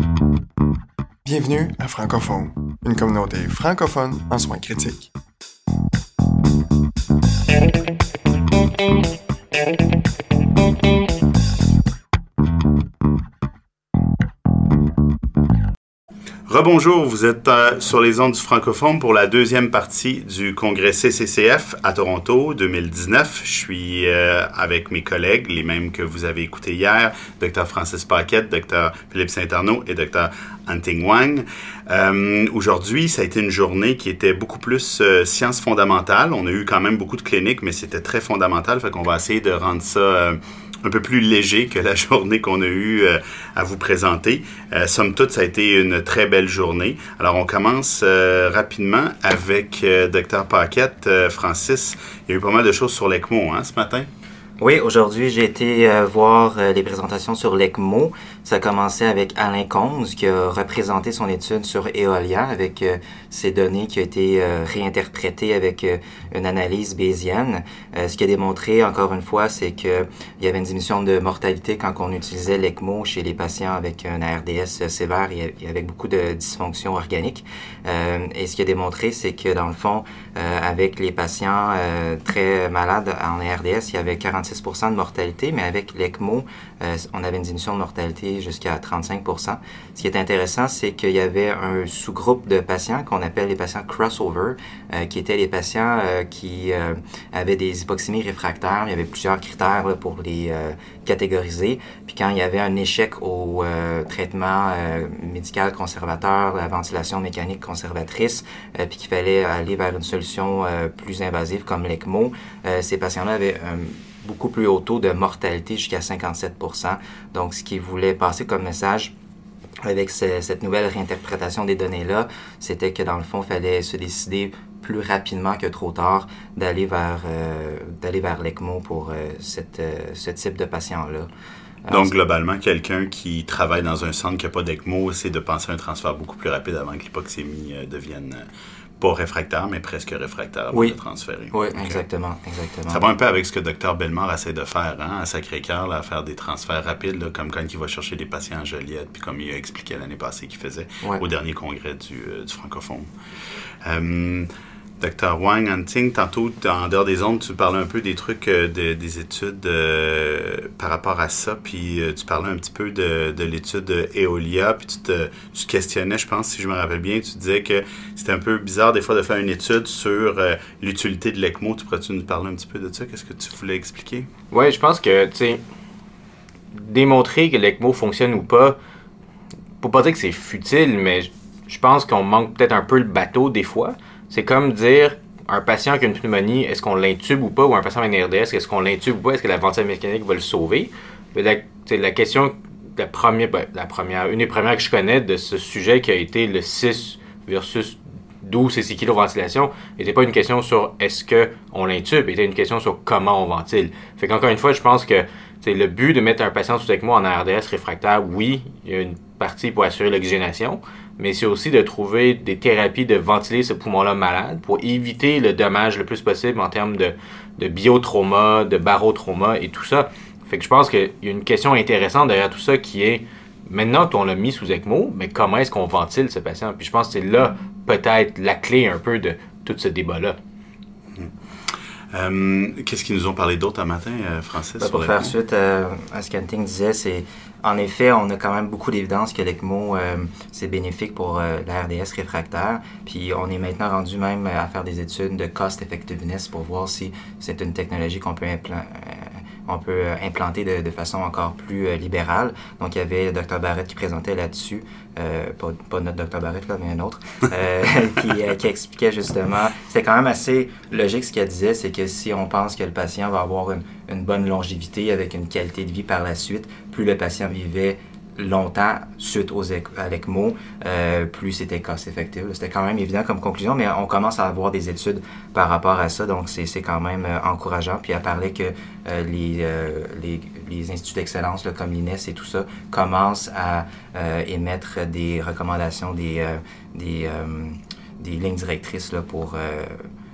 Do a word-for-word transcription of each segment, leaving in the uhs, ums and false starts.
Bienvenue à Francophone, une communauté francophone en soins critiques. Rebonjour, vous êtes euh, sur les ondes du Francophone pour la deuxième partie du congrès C C C F à Toronto deux mille dix-neuf. Je suis euh, avec mes collègues, les mêmes que vous avez écoutés hier, Dr Francis Paquette, Dr Philippe Saint-Arnaud et Dr An-Ting Wang. Euh, aujourd'hui, ça a été une journée qui était beaucoup plus euh, sciences fondamentales. On a eu quand même beaucoup de cliniques, mais c'était très fondamental, fait qu'on va essayer de rendre ça euh, un peu plus léger que la journée qu'on a eue euh, à vous présenter. Euh, somme toute, ça a été une très belle journée. Alors, on commence euh, rapidement avec euh, Dr Paquette. Euh, Francis, il y a eu pas mal de choses sur l'ECMO hein, ce matin? Oui, aujourd'hui, j'ai été euh, voir euh, les présentations sur l'ECMO. Ça a commencé avec Alain Conze qui a représenté son étude sur Eolia avec euh, ces données qui ont été euh, réinterprétées avec euh, une analyse bayésienne. Euh, ce qui a démontré, encore une fois, c'est qu'il y avait une diminution de mortalité quand on utilisait l'ECMO chez les patients avec un A R D S sévère et avec beaucoup de dysfonction organique. Euh, et ce qui a démontré, c'est que dans le fond, euh, avec les patients euh, très malades en A R D S, il y avait quarante-six pour cent de mortalité, mais avec l'ECMO, euh, on avait une diminution de mortalité jusqu'à trente-cinq pour cent. Ce qui est intéressant, c'est qu'il y avait un sous-groupe de patients qu'on appelle les patients crossover, euh, qui étaient les patients euh, qui euh, avaient des hypoxémies réfractaires. Il y avait plusieurs critères là, pour les euh, catégoriser. Puis quand il y avait un échec au euh, traitement euh, médical conservateur, la ventilation mécanique conservatrice, euh, puis qu'il fallait aller vers une solution euh, plus invasive comme l'ECMO, euh, ces patients-là avaient un beaucoup plus haut taux de mortalité, jusqu'à cinquante-sept pour cent. Donc, ce qu'ils voulaient passer comme message avec ce, cette nouvelle réinterprétation des données-là, c'était que dans le fond, il fallait se décider plus rapidement que trop tard d'aller vers, euh, d'aller vers l'ECMO pour euh, cette, euh, ce type de patient-là. Alors, donc, globalement, quelqu'un qui travaille dans un centre qui n'a pas d'ECMO, c'est de penser à un transfert beaucoup plus rapide avant que l'hypoxémie euh, devienne euh, pas réfractaire, mais presque réfractaire avant oui. de transférer. Oui, okay. exactement, exactement. Ça va un peu avec ce que Dr Bellemare essaie de faire hein, à Sacré-Cœur, là, à faire des transferts rapides, là, comme quand il va chercher des patients à Joliette, puis comme il a expliqué l'année passée qu'il faisait ouais. au dernier congrès du, euh, du Francophone. Euh, Dr Wang, An-Ting, tantôt, en dehors des ondes, tu parlais un peu des trucs, euh, de, des études euh, par rapport à ça, puis euh, tu parlais un petit peu de, de l'étude Eolia, puis tu te, tu te questionnais, je pense, si je me rappelle bien, tu disais que c'était un peu bizarre des fois de faire une étude sur euh, l'utilité de l'ECMO. Tu pourrais-tu nous parler un petit peu de ça? Qu'est-ce que tu voulais expliquer? Oui, je pense que, tu sais, démontrer que l'ECMO fonctionne ou pas, pour pas dire que c'est futile, mais je pense qu'on manque peut-être un peu le bateau des fois. C'est comme dire, un patient qui a une pneumonie, est-ce qu'on l'intube ou pas? Ou un patient avec un A R D S, est-ce qu'on l'intube ou pas? Est-ce que la ventilation mécanique va le sauver? Mais la, la question, la première, ben, la première, une des premières que je connais de ce sujet qui a été le six versus douze C C kg ventilation, n'était pas une question sur est-ce qu'on l'intube, était une question sur comment on ventile. Fait qu'encore une fois, je pense que le but de mettre un patient sous ECMO en A R D S réfractaire, oui, il y a une partie pour assurer l'oxygénation, mais c'est aussi de trouver des thérapies de ventiler ce poumon-là malade pour éviter le dommage le plus possible en termes de, de biotrauma, de barotrauma et tout ça. Fait que je pense qu'il y a une question intéressante derrière tout ça qui est, maintenant qu'on l'a mis sous ECMO, mais comment est-ce qu'on ventile ce patient? Puis je pense que c'est là peut-être la clé un peu de tout ce débat-là. Euh, qu'est-ce qu'ils nous ont parlé d'autre un matin, euh, Francis? Ben, pour faire suite euh, à ce qu'An-Ting disait, c'est en effet, on a quand même beaucoup d'évidence que l'ECMO, euh, c'est bénéfique pour euh, l'A R D S réfractaire. Puis on est maintenant rendu même à faire des études de cost effectiveness pour voir si c'est une technologie qu'on peut implanter. Euh, on peut implanter de, de façon encore plus euh, libérale. Donc, il y avait Dr Barrett qui présentait là-dessus, euh, pas, pas notre Dr Barrett, là, mais un autre, euh, qui, euh, qui expliquait justement, c'était quand même assez logique ce qu'elle disait, c'est que si on pense que le patient va avoir une, une bonne longévité avec une qualité de vie par la suite, plus le patient vivait longtemps suite aux éc- à l'ECMO, euh, plus c'était cost-effective. C'était quand même évident comme conclusion, mais on commence à avoir des études par rapport à ça, donc c'est, c'est quand même euh, encourageant. Puis elle parlait que euh, les, euh, les, les instituts d'excellence là, comme l'I N E S et tout ça commencent à euh, émettre des recommandations, des, euh, des, euh, des lignes directrices là, pour... Euh,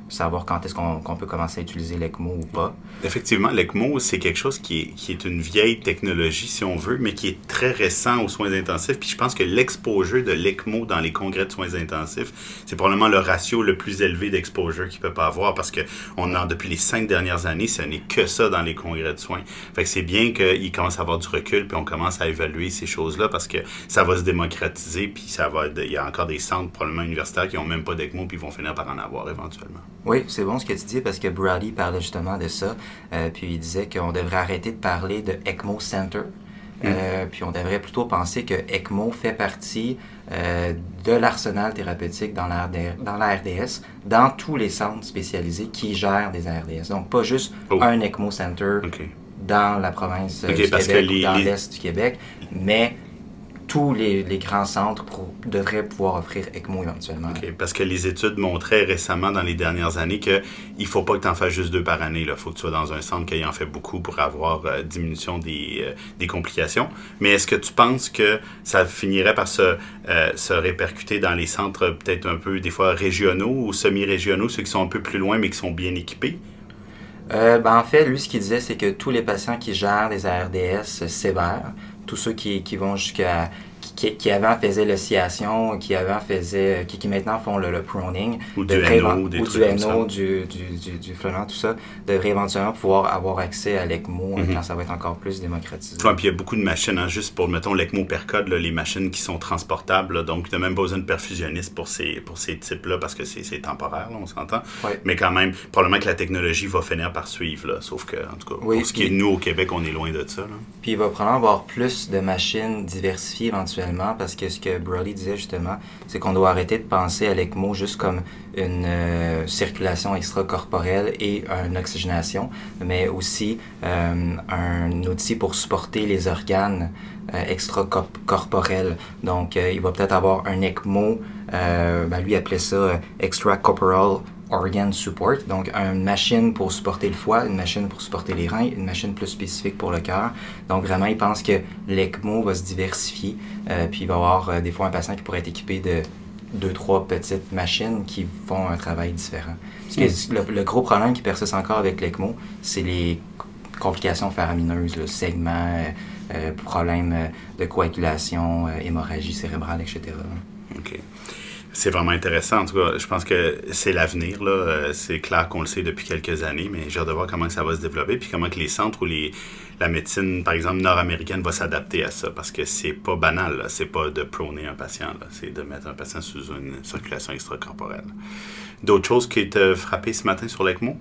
savoir quand est-ce qu'on, qu'on peut commencer à utiliser l'ECMO ou pas. Effectivement, l'ECMO, c'est quelque chose qui est, qui est une vieille technologie, si on veut, mais qui est très récent aux soins intensifs. Puis je pense que l'exposure de l'ECMO dans les congrès de soins intensifs, c'est probablement le ratio le plus élevé d'exposure qu'il peut pas avoir, parce que on a, depuis les cinq dernières années, ce n'est que ça dans les congrès de soins. Fait que c'est bien qu'il commence à avoir du recul, puis on commence à évaluer ces choses-là, parce que ça va se démocratiser, puis ça va, il y a encore des centres probablement universitaires qui n'ont même pas d'ECMO, puis ils vont finir par en avoir éventuellement. Oui, c'est bon ce que tu dis, parce que Brady parlait justement de ça, euh, puis il disait qu'on devrait arrêter de parler de ECMO Center, euh, mm. puis on devrait plutôt penser que ECMO fait partie euh, de l'arsenal thérapeutique dans la, dans la R D S, dans tous les centres spécialisés qui gèrent des R D S. Donc, pas juste oh. un ECMO Center okay. dans la province okay, du Québec les, ou dans les... l'Est du Québec, mais tous les, les grands centres pro, devraient pouvoir offrir ECMO éventuellement. Okay, parce que les études montraient récemment, dans les dernières années, qu'il ne faut pas que tu en fasses juste deux par année. Il faut que tu sois dans un centre qui en fait beaucoup pour avoir euh, diminution des, euh, des complications. Mais est-ce que tu penses que ça finirait par se, euh, se répercuter dans les centres peut-être un peu, des fois, régionaux ou semi-régionaux, ceux qui sont un peu plus loin mais qui sont bien équipés? Euh, ben en fait, lui, ce qu'il disait, c'est que tous les patients qui gèrent des R D S sévères, tous ceux qui, qui vont jusqu'à... Qui, qui avant faisaient l'oscillation, qui avant faisaient... Qui, qui maintenant font le, le proning. Ou du N O, des Ou du N O, du, du, du, du Fleming, tout ça, devraient éventuellement pouvoir avoir accès à l'ECMO mm-hmm. quand ça va être encore plus démocratisé. Ouais, puis il y a beaucoup de machines, hein, juste pour, mettons, l'ECMO Percode, là, les machines qui sont transportables, là, donc tu n'as même pas besoin de perfusionniste pour ces, pour ces types-là, parce que c'est, c'est temporaire, là, on s'entend. Ouais. Mais quand même, probablement que la technologie va finir par suivre, là, sauf que, en tout cas, oui, pour ce qui est de nous au Québec, on est loin de ça. Là. Puis il va probablement avoir plus de machines diversifiées éventuellement, parce que ce que Brody disait justement, c'est qu'on doit arrêter de penser à l'ECMO juste comme une euh, circulation extracorporelle et une oxygénation, mais aussi euh, un outil pour supporter les organes euh, extracorporels. Donc, euh, il va peut-être avoir un ECMO, euh, ben, lui appelait ça euh, extracorporal organ support, donc une machine pour supporter le foie, une machine pour supporter les reins, une machine plus spécifique pour le cœur. Donc vraiment, il pense que l'ECMO va se diversifier, euh, puis il va y avoir euh, des fois un patient qui pourrait être équipé de deux, trois petites machines qui font un travail différent. Parce que le, le gros problème qui persiste encore avec l'ECMO, c'est les complications faramineuses, le segment, euh, euh, problèmes de coagulation, euh, hémorragie cérébrale, et cetera. OK. C'est vraiment intéressant. En tout cas, je pense que c'est l'avenir, là. C'est clair qu'on le sait depuis quelques années, mais j'ai hâte de voir comment ça va se développer, puis comment que les centres ou les, la médecine, par exemple, nord-américaine va s'adapter à ça, parce que c'est pas banal, là. C'est pas de prôner un patient, là. C'est de mettre un patient sous une circulation extracorporelle. D'autres choses qui t'ont frappé ce matin sur l'ECMO?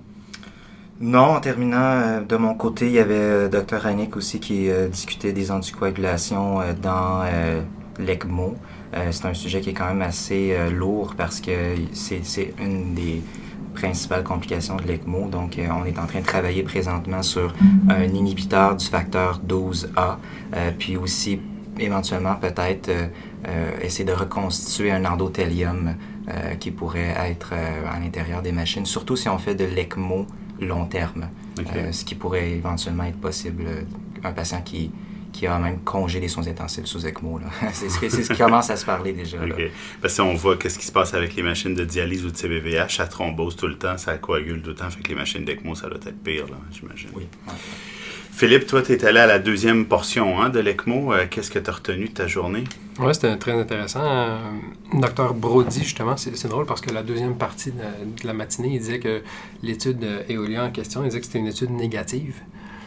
Non, en terminant, de mon côté, il y avait Dr Heineck aussi qui euh, discutait des anticoagulations euh, dans euh, l'ECMO. Euh, c'est un sujet qui est quand même assez euh, lourd parce que c'est, c'est une des principales complications de l'ECMO. Donc, euh, on est en train de travailler présentement sur un inhibiteur du facteur douze A, euh, puis aussi, éventuellement, peut-être euh, euh, essayer de reconstituer un endothélium euh, qui pourrait être euh, à l'intérieur des machines, surtout si on fait de l'ECMO long terme, okay. euh, ce qui pourrait éventuellement être possible. Un patient qui qui a même congélé soins intensifs sous ECMO. Là. c'est, ce que, c'est ce qui commence à se parler déjà. Là. Okay. Parce que on voit qu'est-ce qui se passe avec les machines de dialyse ou de C V V H, ça thrombose tout le temps, ça coagule tout le temps, fait que les machines d'ECMO, ça doit être pire, là, j'imagine. Oui. Okay. Philippe, toi, tu es allé à la deuxième portion hein, de l'ECMO. Euh, qu'est-ce que tu as retenu de ta journée? Oui, c'était très intéressant. Euh, docteur Brody, justement, c'est, c'est drôle parce que la deuxième partie de, de la matinée, il disait que l'étude Eolia en question, il disait que c'était une étude négative.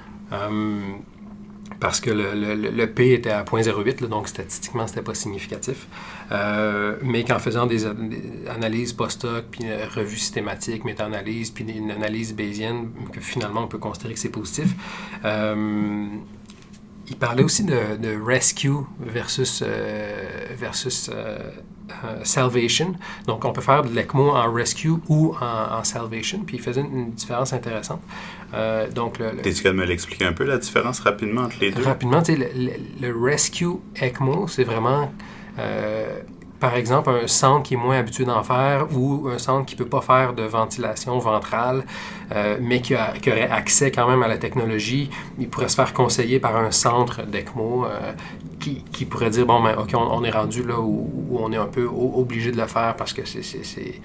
Euh, parce que le, le, le P était à zéro virgule zéro huit, là, donc statistiquement, c'était pas significatif. Euh, mais qu'en faisant des, des analyses post-hoc, puis une revue systématique, méta-analyse, puis une analyse bayésienne, que finalement, on peut considérer que c'est positif. Euh, il parlait aussi de, de rescue versus, euh, versus euh, euh, salvation. Donc, on peut faire de l'ECMO en rescue ou en, en salvation, puis il faisait une, une différence intéressante. Euh, donc le, le... T'es-tu capable de me l'expliquer un peu, la différence, rapidement, entre les deux? Rapidement, tu sais, le, le, le rescue ECMO, c'est vraiment, euh, par exemple, un centre qui est moins habitué d'en faire ou un centre qui ne peut pas faire de ventilation ventrale, euh, mais qui, a, qui aurait accès quand même à la technologie. Il pourrait se faire conseiller par un centre d'ECMO euh, qui, qui pourrait dire, bon, ben, OK, on, on est rendu là où, où on est un peu obligé de le faire parce que c'est... c'est, c'est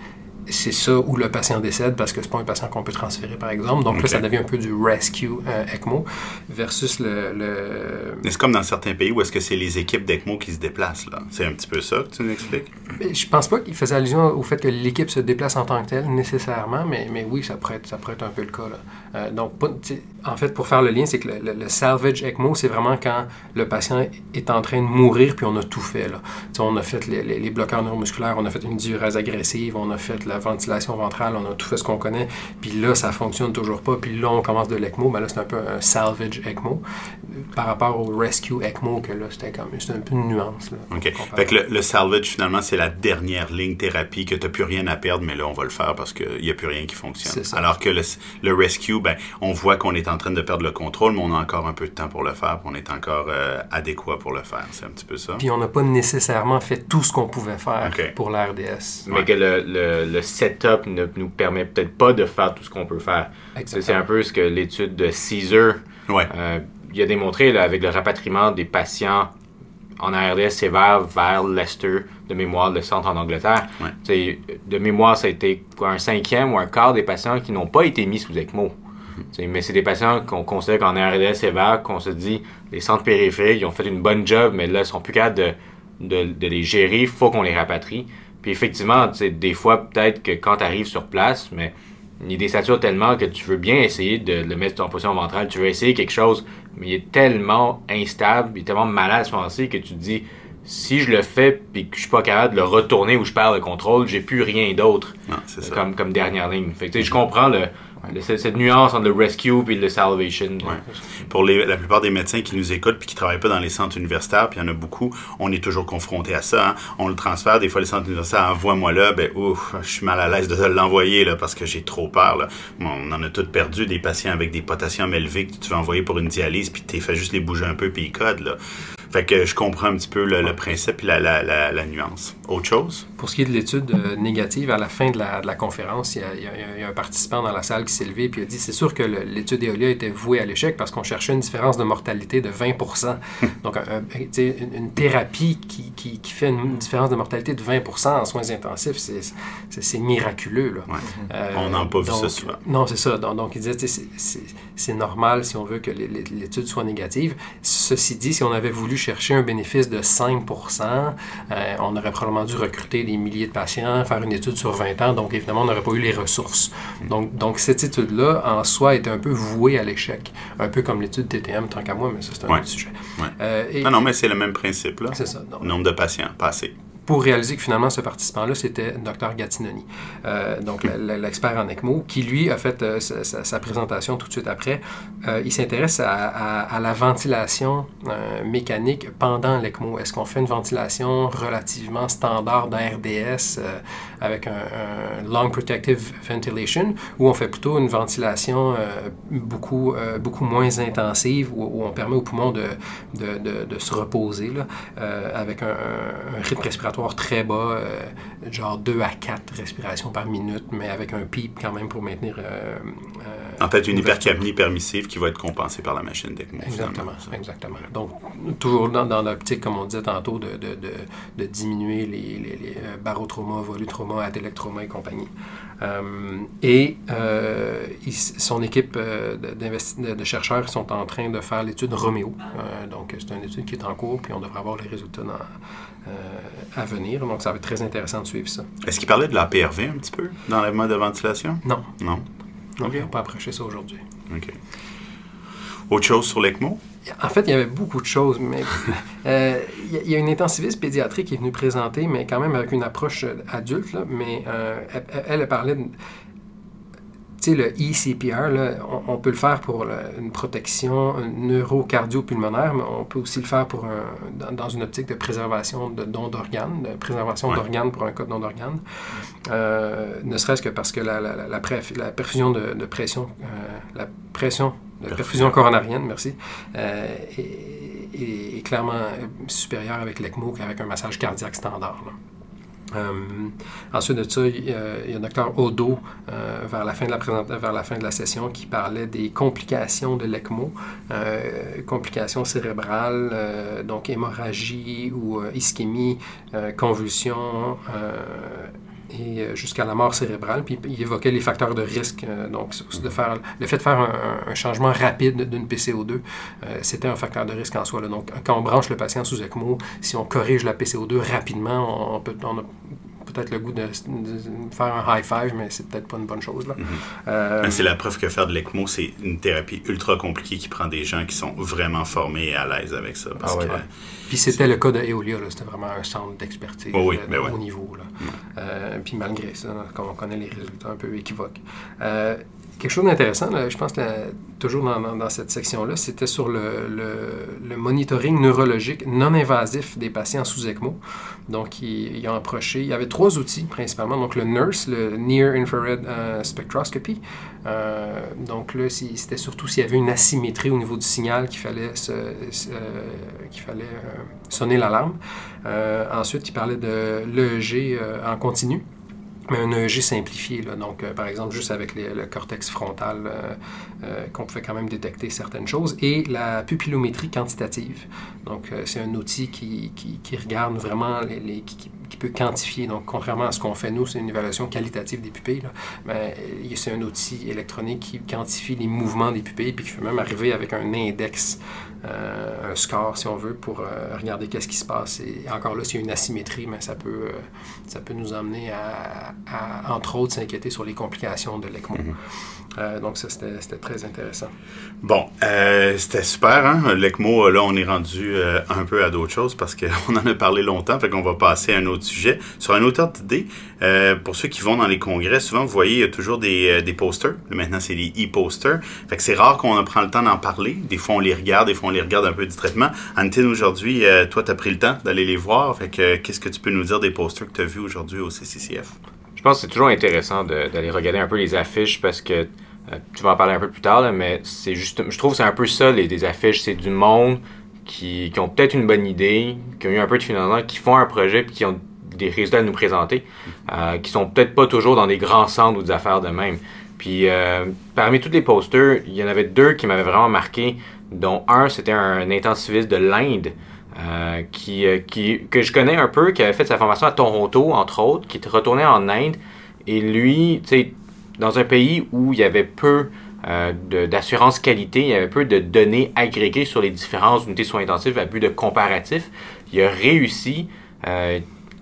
c'est ça où le patient décède parce que c'est pas un patient qu'on peut transférer, par exemple. Donc okay. là, ça devient un peu du rescue euh, ECMO versus le... le... Mais c'est comme dans certains pays où est-ce que c'est les équipes d'ECMO qui se déplacent, là. C'est un petit peu ça que tu nous expliques? Je pense pas qu'il faisait allusion au fait que l'équipe se déplace en tant que telle, nécessairement, mais, mais oui, ça pourrait être, ça pourrait être un peu le cas, là. Euh, donc, pas, en fait, pour faire le lien, c'est que le, le, le salvage ECMO, c'est vraiment quand le patient est en train de mourir puis on a tout fait, là. T'sais, on a fait les, les, les bloqueurs neuromusculaires, on a fait une diurèse agressive, on a fait la ventilation ventrale, on a tout fait ce qu'on connaît, puis là, ça fonctionne toujours pas, puis là, on commence de l'ECMO, ben là, c'est un peu un salvage ECMO, par rapport au rescue ECMO, que là, c'était comme, c'était un peu une nuance, là. OK. Fait que le, le salvage, finalement, c'est la dernière ligne thérapie, que tu n'as plus rien à perdre, mais là, on va le faire parce qu'il n'y a plus rien qui fonctionne. Alors que le, le rescue, ben, on voit qu'on est en train de perdre le contrôle, mais on a encore un peu de temps pour le faire, puis on est encore euh, adéquat pour le faire. C'est un petit peu ça. Puis on n'a pas nécessairement fait tout ce qu'on pouvait faire okay. pour la R D S. Mais ouais. que le, le, le setup ne nous permet peut-être pas de faire tout ce qu'on peut faire. Exactement. C'est un peu ce que l'étude de Caesar ouais. euh, il a démontré là, avec le rapatriement des patients en R D S sévère vers Leicester, de mémoire, le centre en Angleterre. Ouais. De mémoire, ça a été quoi, un cinquième ou un quart des patients qui n'ont pas été mis sous ECMO. Mm-hmm. Mais c'est des patients qu'on considère qu'en R D S sévère, qu'on se dit, les centres périphériques, ils ont fait une bonne job, mais là, ils sont plus capables de, de, de les gérer, il faut qu'on les rapatrie. Puis effectivement, des fois, peut-être que quand tu arrives sur place, mais il désature tellement que tu veux bien essayer de le mettre en position ventrale, tu veux essayer quelque chose, mais il est tellement instable, il est tellement malade à ce moment-ci que tu te dis, si je le fais puis que je suis pas capable de le retourner ou je perds le contrôle, j'ai plus rien d'autre non, c'est ça. Comme, comme dernière ligne. Fait que, je comprends le, le, cette, cette nuance entre le rescue et le salvation. Ouais. Pour les, la plupart des médecins qui nous écoutent puis qui travaillent pas dans les centres universitaires, puis il y en a beaucoup, on est toujours confronté à ça. Hein. On le transfère, des fois les centres universitaires, envoie-moi là, ben ouf, je suis mal à l'aise de l'envoyer là, parce que j'ai trop peur. Là. Bon, on en a tous perdu, des patients avec des potassiums élevés que tu veux envoyer pour une dialyse, puis tu fais juste les bouger un peu, puis ils codent. Là. Fait que je comprends un petit peu le, le principe et la, la, la, la nuance. Autre chose? Pour ce qui est de l'étude euh, négative, à la fin de la, de la conférence, il y, a, il, y a, il y a un participant dans la salle qui s'est levé et a dit « C'est sûr que le, l'étude Eolia était vouée à l'échec parce qu'on cherchait une différence de mortalité de vingt pour cent. » Donc, un, un, une, une thérapie qui, qui, qui fait une différence de mortalité de vingt pour cent en soins intensifs, c'est, c'est, c'est miraculeux. Là. Ouais. Euh, On n'a pas vu donc, ça souvent. Non, c'est ça. Donc, donc il disait c'est, c'est, c'est normal si on veut que l'étude soit négative. Ceci dit, si on avait voulu chercher un bénéfice de cinq pour cent, euh, on aurait probablement dû recruter des milliers de patients, faire une étude sur vingt ans, donc évidemment, on n'aurait pas eu les ressources. Donc, donc cette étude-là, en soi, était un peu vouée à l'échec. Un peu comme l'étude T T M, tant qu'à moi, mais ça, c'est un ouais. autre sujet. Ouais. Euh, et, non, non, mais c'est le même principe, là. C'est ça. Donc, nombre de patients, pas assez. Pour réaliser que finalement, ce participant-là, c'était Dr Gattinoni, euh, donc l'expert en ECMO, qui, lui, a fait euh, sa, sa, sa présentation tout de suite après. Euh, il s'intéresse à, à, à la ventilation euh, mécanique pendant l'ECMO. Est-ce qu'on fait une ventilation relativement standard d'R D S euh, avec un, un Long Protective Ventilation, ou on fait plutôt une ventilation euh, beaucoup, euh, beaucoup moins intensive, où, où on permet aux poumons de, de, de, de se reposer là, euh, avec un, un, un rythme respiratoire très bas, euh, genre deux à quatre respirations par minute, mais avec un pipe quand même pour maintenir... Euh, euh, en fait, une hypercapnie permissive qui va être compensée par la machine d'ECMO. Exactement, exactement. Donc, toujours dans, dans l'optique, comme on disait tantôt, de, de, de, de diminuer les, les, les barotrauma, volutrauma, atelectrauma et compagnie. Euh, et euh, il, son équipe euh, de, de chercheurs sont en train de faire l'étude Roméo. Euh, donc, c'est une étude qui est en cours, puis on devrait avoir les résultats dans... Euh, à venir. Donc, ça va être très intéressant de suivre ça. Est-ce qu'il parlait de la P R V un petit peu dans le mode de ventilation? Non. Non? Non, okay. On n'a pas approché ça aujourd'hui. OK. Autre chose sur l'ECMO? En fait, il y avait beaucoup de choses, mais euh, il y a une intensiviste pédiatrique qui est venue présenter, mais quand même avec une approche adulte, là, mais euh, elle, elle parlait de... Tu sais, le E C P R, là, on, on peut le faire pour le, une protection neurocardio-pulmonaire, mais on peut aussi le faire pour un, dans, dans une optique de préservation de dons d'organes, de préservation ouais. d'organes pour un cas de don d'organes. Euh, ne serait-ce que parce que la, la, la, la, préf, la perfusion de, de pression, euh, la pression de perfusion, perfusion coronarienne, merci, euh, est, est, est clairement supérieure avec l'ECMO qu'avec un massage cardiaque standard, là. Euh, ensuite de ça, il y a, il y a Dr Odo euh, vers, la fin de la présent... vers la fin de la session qui parlait des complications de l'ECMO, euh, complications cérébrales, euh, donc hémorragie ou euh, ischémie, euh, convulsions, euh, et euh, jusqu'à la mort cérébrale. Puis il évoquait les facteurs de risque. Euh, donc, de faire, le fait de faire un, un changement rapide d'une P C O deux, euh, c'était un facteur de risque en soi. Là. Donc, quand on branche le patient sous ECMO, si on corrige la P C O deux rapidement, on, peut, on a peut-être le goût de, de faire un high five, mais c'est peut-être pas une bonne chose. Là. Mm-hmm. Euh, c'est la preuve que faire de l'ECMO, c'est une thérapie ultra compliquée qui prend des gens qui sont vraiment formés et à l'aise avec ça. Parce ah ouais, que, ouais. Puis c'était le cas de Eolia, là, c'était vraiment un centre d'expertise oh oui, euh, ben de ouais. haut niveau. Là. Mm. Euh, puis malgré ça, comme on connaît les résultats un peu équivoques. Euh, quelque chose d'intéressant, là, je pense, là, toujours dans, dans, dans cette section-là, c'était sur le, le, le monitoring neurologique non-invasif des patients sous ECMO. Donc, il, il a approché, il y avait trois outils principalement. Donc, le NIRS, le Near Infrared uh, Spectroscopy. Euh, donc là, c'était surtout s'il y avait une asymétrie au niveau du signal qu'il fallait, se, se, euh, qu'il fallait euh, sonner l'alarme. Euh, ensuite, il parlait de l'E E G euh, en continu. Mais un E E G simplifié, là. Donc, euh, par exemple, juste avec les, le cortex frontal, euh, euh, qu'on pouvait quand même détecter certaines choses, et la pupillométrie quantitative. Donc, euh, c'est un outil qui, qui, qui regarde vraiment, les, les, qui, qui peut quantifier. Donc, contrairement à ce qu'on fait, nous, c'est une évaluation qualitative des pupilles, là. Mais c'est un outil électronique qui quantifie les mouvements des pupilles, puis qui peut même arriver avec un index, euh, un score, si on veut, pour euh, regarder qu'est-ce qui se passe. Et encore là, s'il y a une asymétrie, mais ça peut, euh, ça peut nous emmener à, à, entre autres, s'inquiéter sur les complications de l'ECMO. Mm-hmm. Euh, donc ça, c'était, c'était très intéressant. Bon, euh, c'était super, hein? L'ECMO, là, on est rendu euh, un peu à d'autres choses parce qu'on en a parlé longtemps, fait qu'on va passer à un autre sujet. Sur un autre ordre d'idée, euh, pour ceux qui vont dans les congrès, souvent, vous voyez, il y a toujours des, euh, des posters. Maintenant, c'est des e-posters. Fait que c'est rare qu'on prend le temps d'en parler. Des fois, on les regarde, des fois, on les regarde un peu distraitement. Antine, aujourd'hui, euh, toi, tu as pris le temps d'aller les voir. Fait que euh, qu'est-ce que tu peux nous dire des posters que tu as vus aujourd'hui au C C C F? Je pense que c'est toujours intéressant de, d'aller regarder un peu les affiches parce que euh, tu vas en parler un peu plus tard, là, mais c'est juste, je trouve que c'est un peu ça, les, les affiches. C'est du monde qui, qui ont peut-être une bonne idée, qui ont eu un peu de financement, qui font un projet puis qui ont des résultats à nous présenter, euh, qui sont peut-être pas toujours dans des grands centres ou des affaires de même. Puis euh, parmi tous les posters, il y en avait deux qui m'avaient vraiment marqué, dont un, c'était un intensiviste de l'Inde, Euh, qui, euh, qui, que je connais un peu, qui avait fait sa formation à Toronto, entre autres, qui était retourné en Inde. Et lui, tu sais, dans un pays où il y avait peu euh, de, d'assurance qualité, il y avait peu de données agrégées sur les différentes unités de soins intensifs à but de comparatif, il a réussi euh,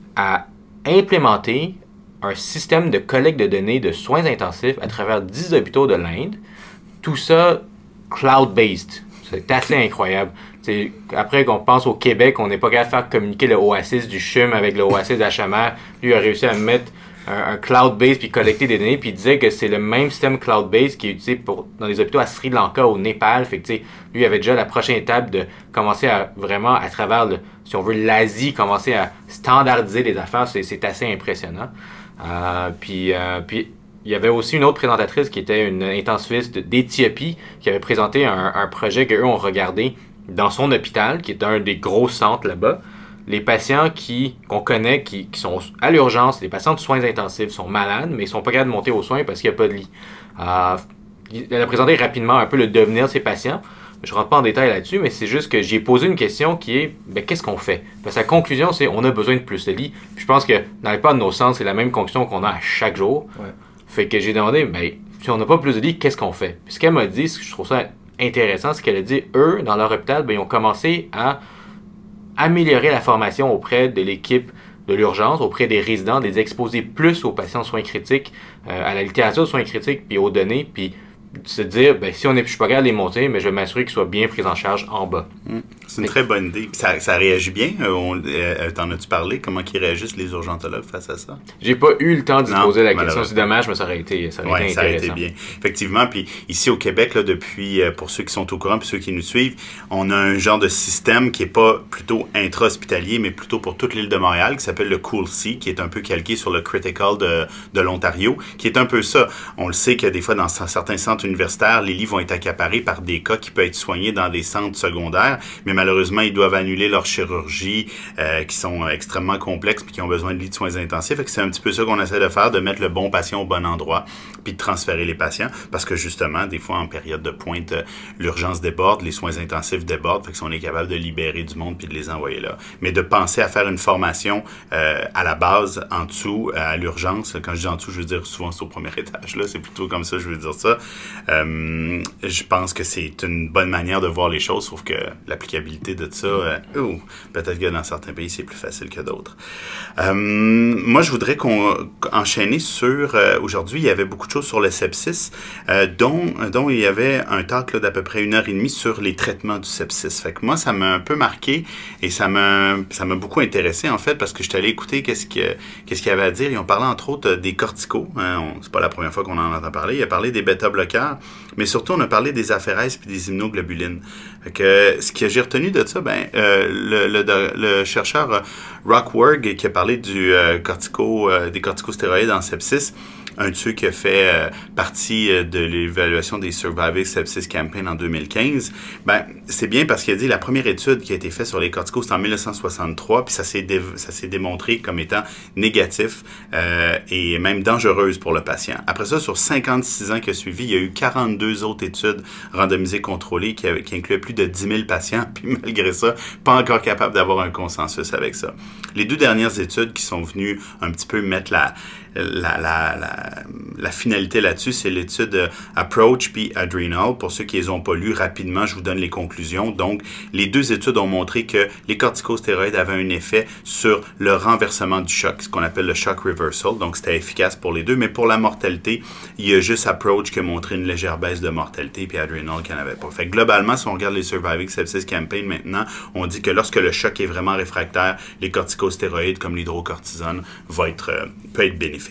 à implémenter un système de collecte de données de soins intensifs à travers dix hôpitaux de l'Inde. Tout ça cloud-based. C'est assez incroyable. T'sais, après qu'on pense au Québec, on n'est pas capable de faire communiquer le Oasis du C H U M avec le Oasis d'H M R. Lui a réussi à mettre un, un cloud-based puis collecter des données, puis il disait que c'est le même système cloud-based qui est utilisé pour, dans les hôpitaux à Sri Lanka, au Népal. Fait que, t'sais, lui il avait déjà la prochaine étape de commencer à vraiment, à travers, le, si on veut, l'Asie, commencer à standardiser les affaires. C'est, c'est assez impressionnant. Euh, puis, euh, puis il y avait aussi une autre présentatrice qui était une intensiviste d'Éthiopie qui avait présenté un, un projet qu'eux ont regardé dans son hôpital, qui est un des gros centres là-bas. Les patients qui, qu'on connaît, qui, qui sont à l'urgence, les patients de soins intensifs, sont malades, mais ils ne sont pas capables de monter aux soins parce qu'il n'y a pas de lit. Euh, elle a présenté rapidement un peu le devenir de ces patients. Je ne rentre pas en détail là-dessus, mais c'est juste que j'ai posé une question qui est, ben, qu'est-ce qu'on fait? Parce que la conclusion, c'est on a besoin de plus de lits. Puis je pense que dans les pas de nos centres, c'est la même conclusion qu'on a à chaque jour. Ouais. Fait que j'ai demandé, ben, si on n'a pas plus de lits, qu'est-ce qu'on fait? Puis ce qu'elle m'a dit, ce que je trouve ça intéressant, c'est qu'elle a dit, eux, dans leur hôpital, ben, ils ont commencé à améliorer la formation auprès de l'équipe de l'urgence, auprès des résidents, de les exposer plus aux patients de soins critiques, euh, à la littérature de soins critiques, puis aux données, puis se dire, ben, si on n'est plus pas capable de les monter, mais je vais m'assurer qu'ils soient bien pris en charge en bas. Mmh. C'est une très bonne idée. Puis ça, ça réagit bien. On, euh, t'en as-tu parlé? Comment ils réagissent, les urgentologues, face à ça? J'ai pas eu le temps de poser la question. C'est dommage, mais ça aurait été, ça aurait ouais, été ça intéressant. Ça aurait été bien. Effectivement. Puis ici au Québec, là, depuis, pour ceux qui sont au courant puis ceux qui nous suivent, on a un genre de système qui n'est pas plutôt intra-hospitalier, mais plutôt pour toute l'île de Montréal, qui s'appelle le Cool C, qui est un peu calqué sur le Critical de, de l'Ontario, qui est un peu ça. On le sait que des fois, dans certains centres centre universitaire, les lits vont être accaparés par des cas qui peuvent être soignés dans des centres secondaires, mais malheureusement, ils doivent annuler leurs chirurgies euh, qui sont extrêmement complexes puis qui ont besoin de lits de soins intensifs. Fait que c'est un petit peu ça qu'on essaie de faire, de mettre le bon patient au bon endroit puis de transférer les patients parce que justement, des fois, en période de pointe, l'urgence déborde, les soins intensifs débordent, fait que si on est capable de libérer du monde puis de les envoyer là. Mais de penser à faire une formation euh, à la base, en dessous, à l'urgence, quand je dis en dessous, je veux dire souvent c'est au premier étage, là, c'est plutôt comme ça, je veux dire ça. Euh, je pense que c'est une bonne manière de voir les choses, sauf que l'applicabilité de ça, euh, oh, peut-être que dans certains pays, c'est plus facile que d'autres. Euh, moi, je voudrais qu'on enchaîner sur, euh, aujourd'hui, il y avait beaucoup de choses sur le sepsis, euh, dont, dont il y avait un talk là, d'à peu près une heure et demie sur les traitements du sepsis. Fait que moi, ça m'a un peu marqué et ça m'a, ça m'a beaucoup intéressé, en fait, parce que je suis allé écouter qu'est-ce que, qu'est-ce qu'il y avait à dire. Ils ont parlé, entre autres, des corticos. Hein, on, c'est pas la première fois qu'on en entend parler. Il a parlé des bêta-bloqueurs, mais surtout, on a parlé des aphérèses puis des immunoglobulines. Fait que, ce que j'ai retenu de ça, ben, euh, le, le, le chercheur euh, Rockwerg, qui a parlé du euh, cortico, euh, des corticostéroïdes en sepsis, un de ceux qui a fait euh, partie euh, de l'évaluation des Surviving Sepsis Campaign en deux mille quinze, ben, c'est bien parce qu'il a dit la première étude qui a été faite sur les corticos, c'était en dix-neuf cent soixante-trois, puis ça s'est, dé- ça s'est démontré comme étant négatif euh, et même dangereuse pour le patient. Après ça, sur cinquante-six ans qui a suivi, il y a eu quarante-deux autres études randomisées contrôlées qui, avaient, qui incluaient plus de dix mille patients, puis malgré ça, pas encore capable d'avoir un consensus avec ça. Les deux dernières études qui sont venues un petit peu mettre la La, la, la, la finalité là-dessus, c'est l'étude Approach puis Adrenal. Pour ceux qui les ont pas lues, rapidement, je vous donne les conclusions. Donc, les deux études ont montré que les corticostéroïdes avaient un effet sur le renversement du choc, ce qu'on appelle le shock reversal. Donc, c'était efficace pour les deux. Mais pour la mortalité, il y a juste Approach qui a montré une légère baisse de mortalité puis Adrenal qui n'en avait pas. Fait que globalement, si on regarde les Surviving Sepsis Campaign maintenant, on dit que lorsque le choc est vraiment réfractaire, les corticostéroïdes comme l'hydrocortisone va être, euh, peut être bénéfique.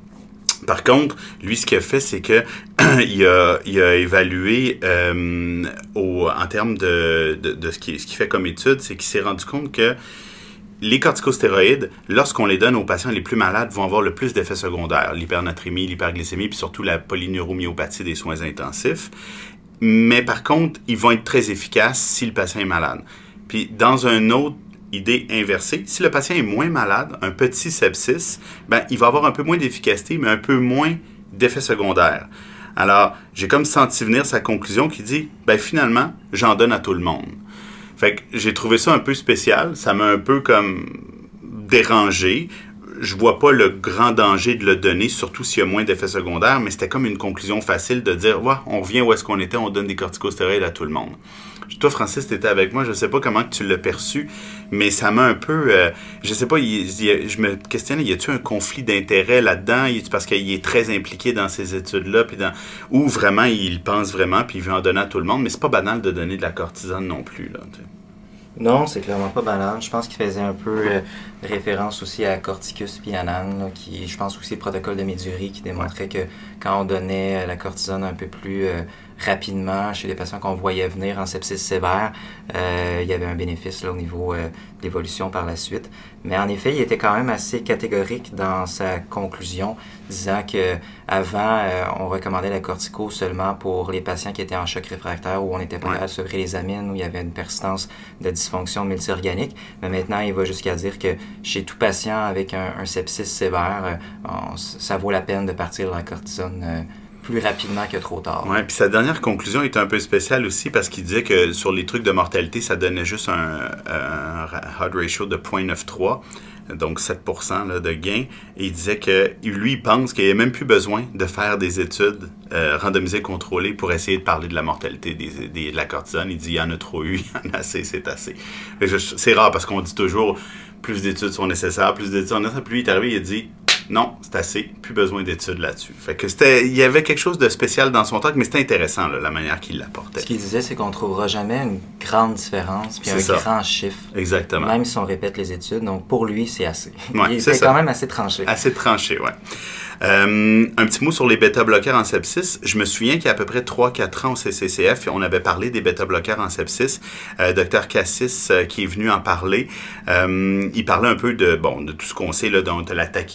Par contre, lui, ce qu'il a fait, c'est que il, a, il a évalué euh, au, en termes de, de, de ce qu'il ce qu'il fait comme étude, c'est qu'il s'est rendu compte que les corticostéroïdes, lorsqu'on les donne aux patients les plus malades, vont avoir le plus d'effets secondaires, l'hypernatrémie, l'hyperglycémie, puis surtout la polyneuромyopathie des soins intensifs. Mais par contre, ils vont être très efficaces si le patient est malade. Puis dans un autre idée inversée, si le patient est moins malade, un petit sepsis, ben, il va avoir un peu moins d'efficacité, mais un peu moins d'effets secondaires. Alors, j'ai comme senti venir sa conclusion qui dit, ben finalement, j'en donne à tout le monde. Fait que j'ai trouvé ça un peu spécial, ça m'a un peu comme dérangé. Je vois pas le grand danger de le donner, surtout s'il y a moins d'effets secondaires, mais c'était comme une conclusion facile de dire, ouais, on revient où est-ce qu'on était, on donne des corticostéroïdes à tout le monde. Toi, Francis, tu étais avec moi, je sais pas comment tu l'as perçu, mais ça m'a un peu, euh, je sais pas, il, il, je me questionnais, y a-t-il un conflit d'intérêt là-dedans, parce qu'il est très impliqué dans ces études-là, puis dans, ou vraiment, il pense vraiment, puis il veut en donner à tout le monde, mais c'est pas banal de donner de la cortisone non plus, là, tu sais. Non, c'est clairement pas banal. Je pense qu'il faisait un peu euh, référence aussi à Corticus pianan, là, qui, je pense aussi le protocole de Médurie qui démontrait ouais. que quand on donnait la cortisone un peu plus euh, rapidement chez les patients qu'on voyait venir en sepsis sévère, euh, il y avait un bénéfice là, au niveau euh, de l'évolution par la suite. Mais en effet, il était quand même assez catégorique dans sa conclusion, disant que avant, euh, on recommandait la cortico seulement pour les patients qui étaient en choc réfractaire, où on était pas capable de sevrer les amines, où il y avait une persistance de dysfonction multiorganique. Mais maintenant, il va jusqu'à dire que chez tout patient avec un, un sepsis sévère, euh, on, ça vaut la peine de partir de la cortisone euh, plus rapidement que trop tard. Oui, puis sa dernière conclusion était un peu spéciale aussi parce qu'il disait que sur les trucs de mortalité, ça donnait juste un, un odds ratio de zéro virgule quatre-vingt-treize, donc sept pour cent là, de gain. Et il disait que lui, il pense qu'il n'y a même plus besoin de faire des études euh, randomisées contrôlées pour essayer de parler de la mortalité des, des, de la cortisone. Il dit il y en a trop eu, il y en a assez, c'est assez. Et je, c'est rare parce qu'on dit toujours plus d'études sont nécessaires, plus d'études sont nécessaires. Puis lui, il est arrivé, il a dit non, c'est assez, plus besoin d'études là-dessus. Fait que c'était, il y avait quelque chose de spécial dans son talk, mais c'était intéressant là, la manière qu'il l'apportait. Ce qu'il disait, c'est qu'on ne trouvera jamais une grande différence, puis un ça. grand chiffre. Exactement. Même si on répète les études, donc pour lui, c'est assez. Ouais, il c'est était ça. quand même assez tranché. Assez tranché, oui. Euh, un petit mot sur les bêta-bloqueurs en sepsis. Je me souviens qu'il y a à peu près trois quatre ans au C C C F, on avait parlé des bêta-bloqueurs en sepsis. Euh, Docteur Cassis, euh, qui est venu en parler, euh, il parlait un peu de, bon, de tout ce qu'on sait, là, donc de la tachycardie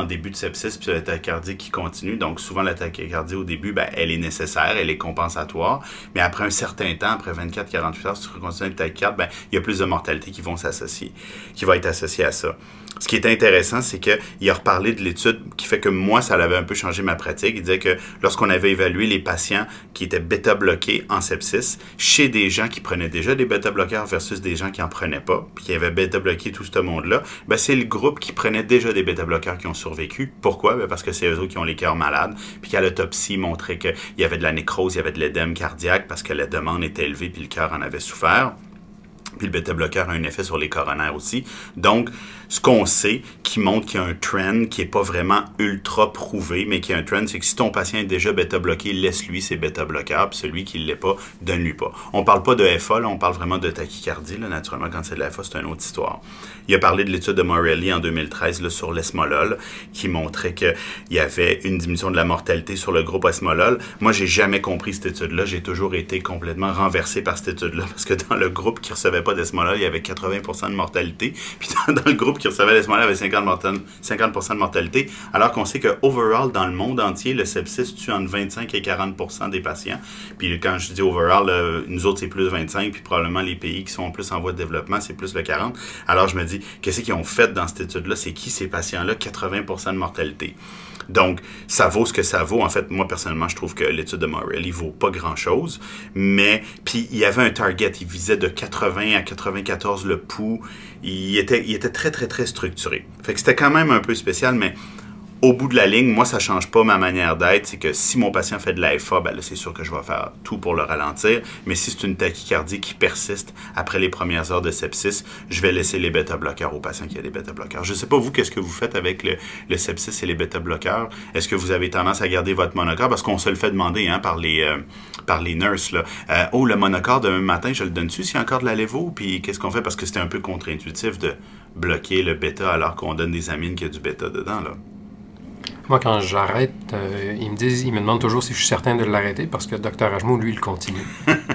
en début de sepsis, puis la tachycardie qui continue. Donc, souvent, la tachycardie, au début, ben, elle est nécessaire, elle est compensatoire. Mais après un certain temps, après vingt-quatre à quarante-huit heures, si tu continues de tachycardie, ben, il y a plus de mortalité qui vont s'associer, qui va être associée à ça. Ce qui est intéressant, c'est qu'il a reparlé de l'étude qui fait que moi, ça avait un peu changé ma pratique. Il disait que lorsqu'on avait évalué les patients qui étaient bêta-bloqués en sepsis, chez des gens qui prenaient déjà des bêta-bloqueurs versus des gens qui n'en prenaient pas, puis qui avaient bêta-bloqué tout ce monde-là, ben c'est le groupe qui prenait déjà des bêta-bloqueurs qui ont survécu. Pourquoi? Ben parce que c'est eux autres qui ont les cœurs malades, puis qu'à l'autopsie montrait qu'il y avait de la nécrose, il y avait de l'édème cardiaque parce que la demande était élevée puis le cœur en avait souffert. Puis le bêta-bloqueur a un effet sur les coronaires aussi. Donc, ce qu'on sait, qui montre qu'il y a un trend qui n'est pas vraiment ultra prouvé, mais qu'il y a un trend, c'est que si ton patient est déjà bêta-bloqué, laisse-lui ses bêta-bloqueurs, puis celui qui ne l'est pas, donne-lui pas. On ne parle pas de F A, là, on parle vraiment de tachycardie. Là. Naturellement, quand c'est de la F A, c'est une autre histoire. Il a parlé de l'étude de Morelli en deux mille treize là, sur l'esmolol, qui montrait qu'il y avait une diminution de la mortalité sur le groupe esmolol. Moi, j'ai jamais compris cette étude-là. J'ai toujours été complètement renversé par cette étude-là, parce que dans le groupe qui recevait pas d'esmolol, il y avait quatre-vingts pour cent de mortalité, puis dans, dans le groupe qui recevait l'esmolol, il y avait cinquante pour cent de mortalité, alors qu'on sait que overall, dans le monde entier, le sepsis tue entre vingt-cinq et quarante pour cent des patients. Puis quand je dis overall, euh, nous autres, c'est plus vingt-cinq, puis probablement les pays qui sont plus en voie de développement, c'est plus le quarante. Alors je me dis, qu'est-ce qu'ils ont fait dans cette étude-là? C'est qui ces patients-là? quatre-vingts pour cent de mortalité. Donc, ça vaut ce que ça vaut. En fait, moi, personnellement, je trouve que l'étude de Morelli vaut pas grand-chose. Mais, puis, il y avait un target. Il visait de quatre-vingts à quatre-vingt-quatorze le pouls. Il était, il était très, très, très structuré. Fait que c'était quand même un peu spécial, mais au bout de la ligne, moi, ça change pas ma manière d'être. C'est que si mon patient fait de l'A F A, ben là, c'est sûr que je vais faire tout pour le ralentir. Mais si c'est une tachycardie qui persiste après les premières heures de sepsis, je vais laisser les bêta-bloqueurs au patient qui a des bêta-bloqueurs. Je sais pas, vous, qu'est-ce que vous faites avec le, le sepsis et les bêta-bloqueurs? Est-ce que vous avez tendance à garder votre monocorde? Parce qu'on se le fait demander hein, par les euh, par les nurses. Là. Euh, oh, le monocorde, demain matin, je le donne-tu s'il y a encore de la lévo? Puis qu'est-ce qu'on fait? Parce que c'était un peu contre-intuitif de bloquer le bêta alors qu'on donne des amines qui a du bêta dedans, là. Moi, quand j'arrête, euh, ils me disent, ils me demandent toujours si je suis certain de l'arrêter parce que Dr Ajmo, lui, il continue.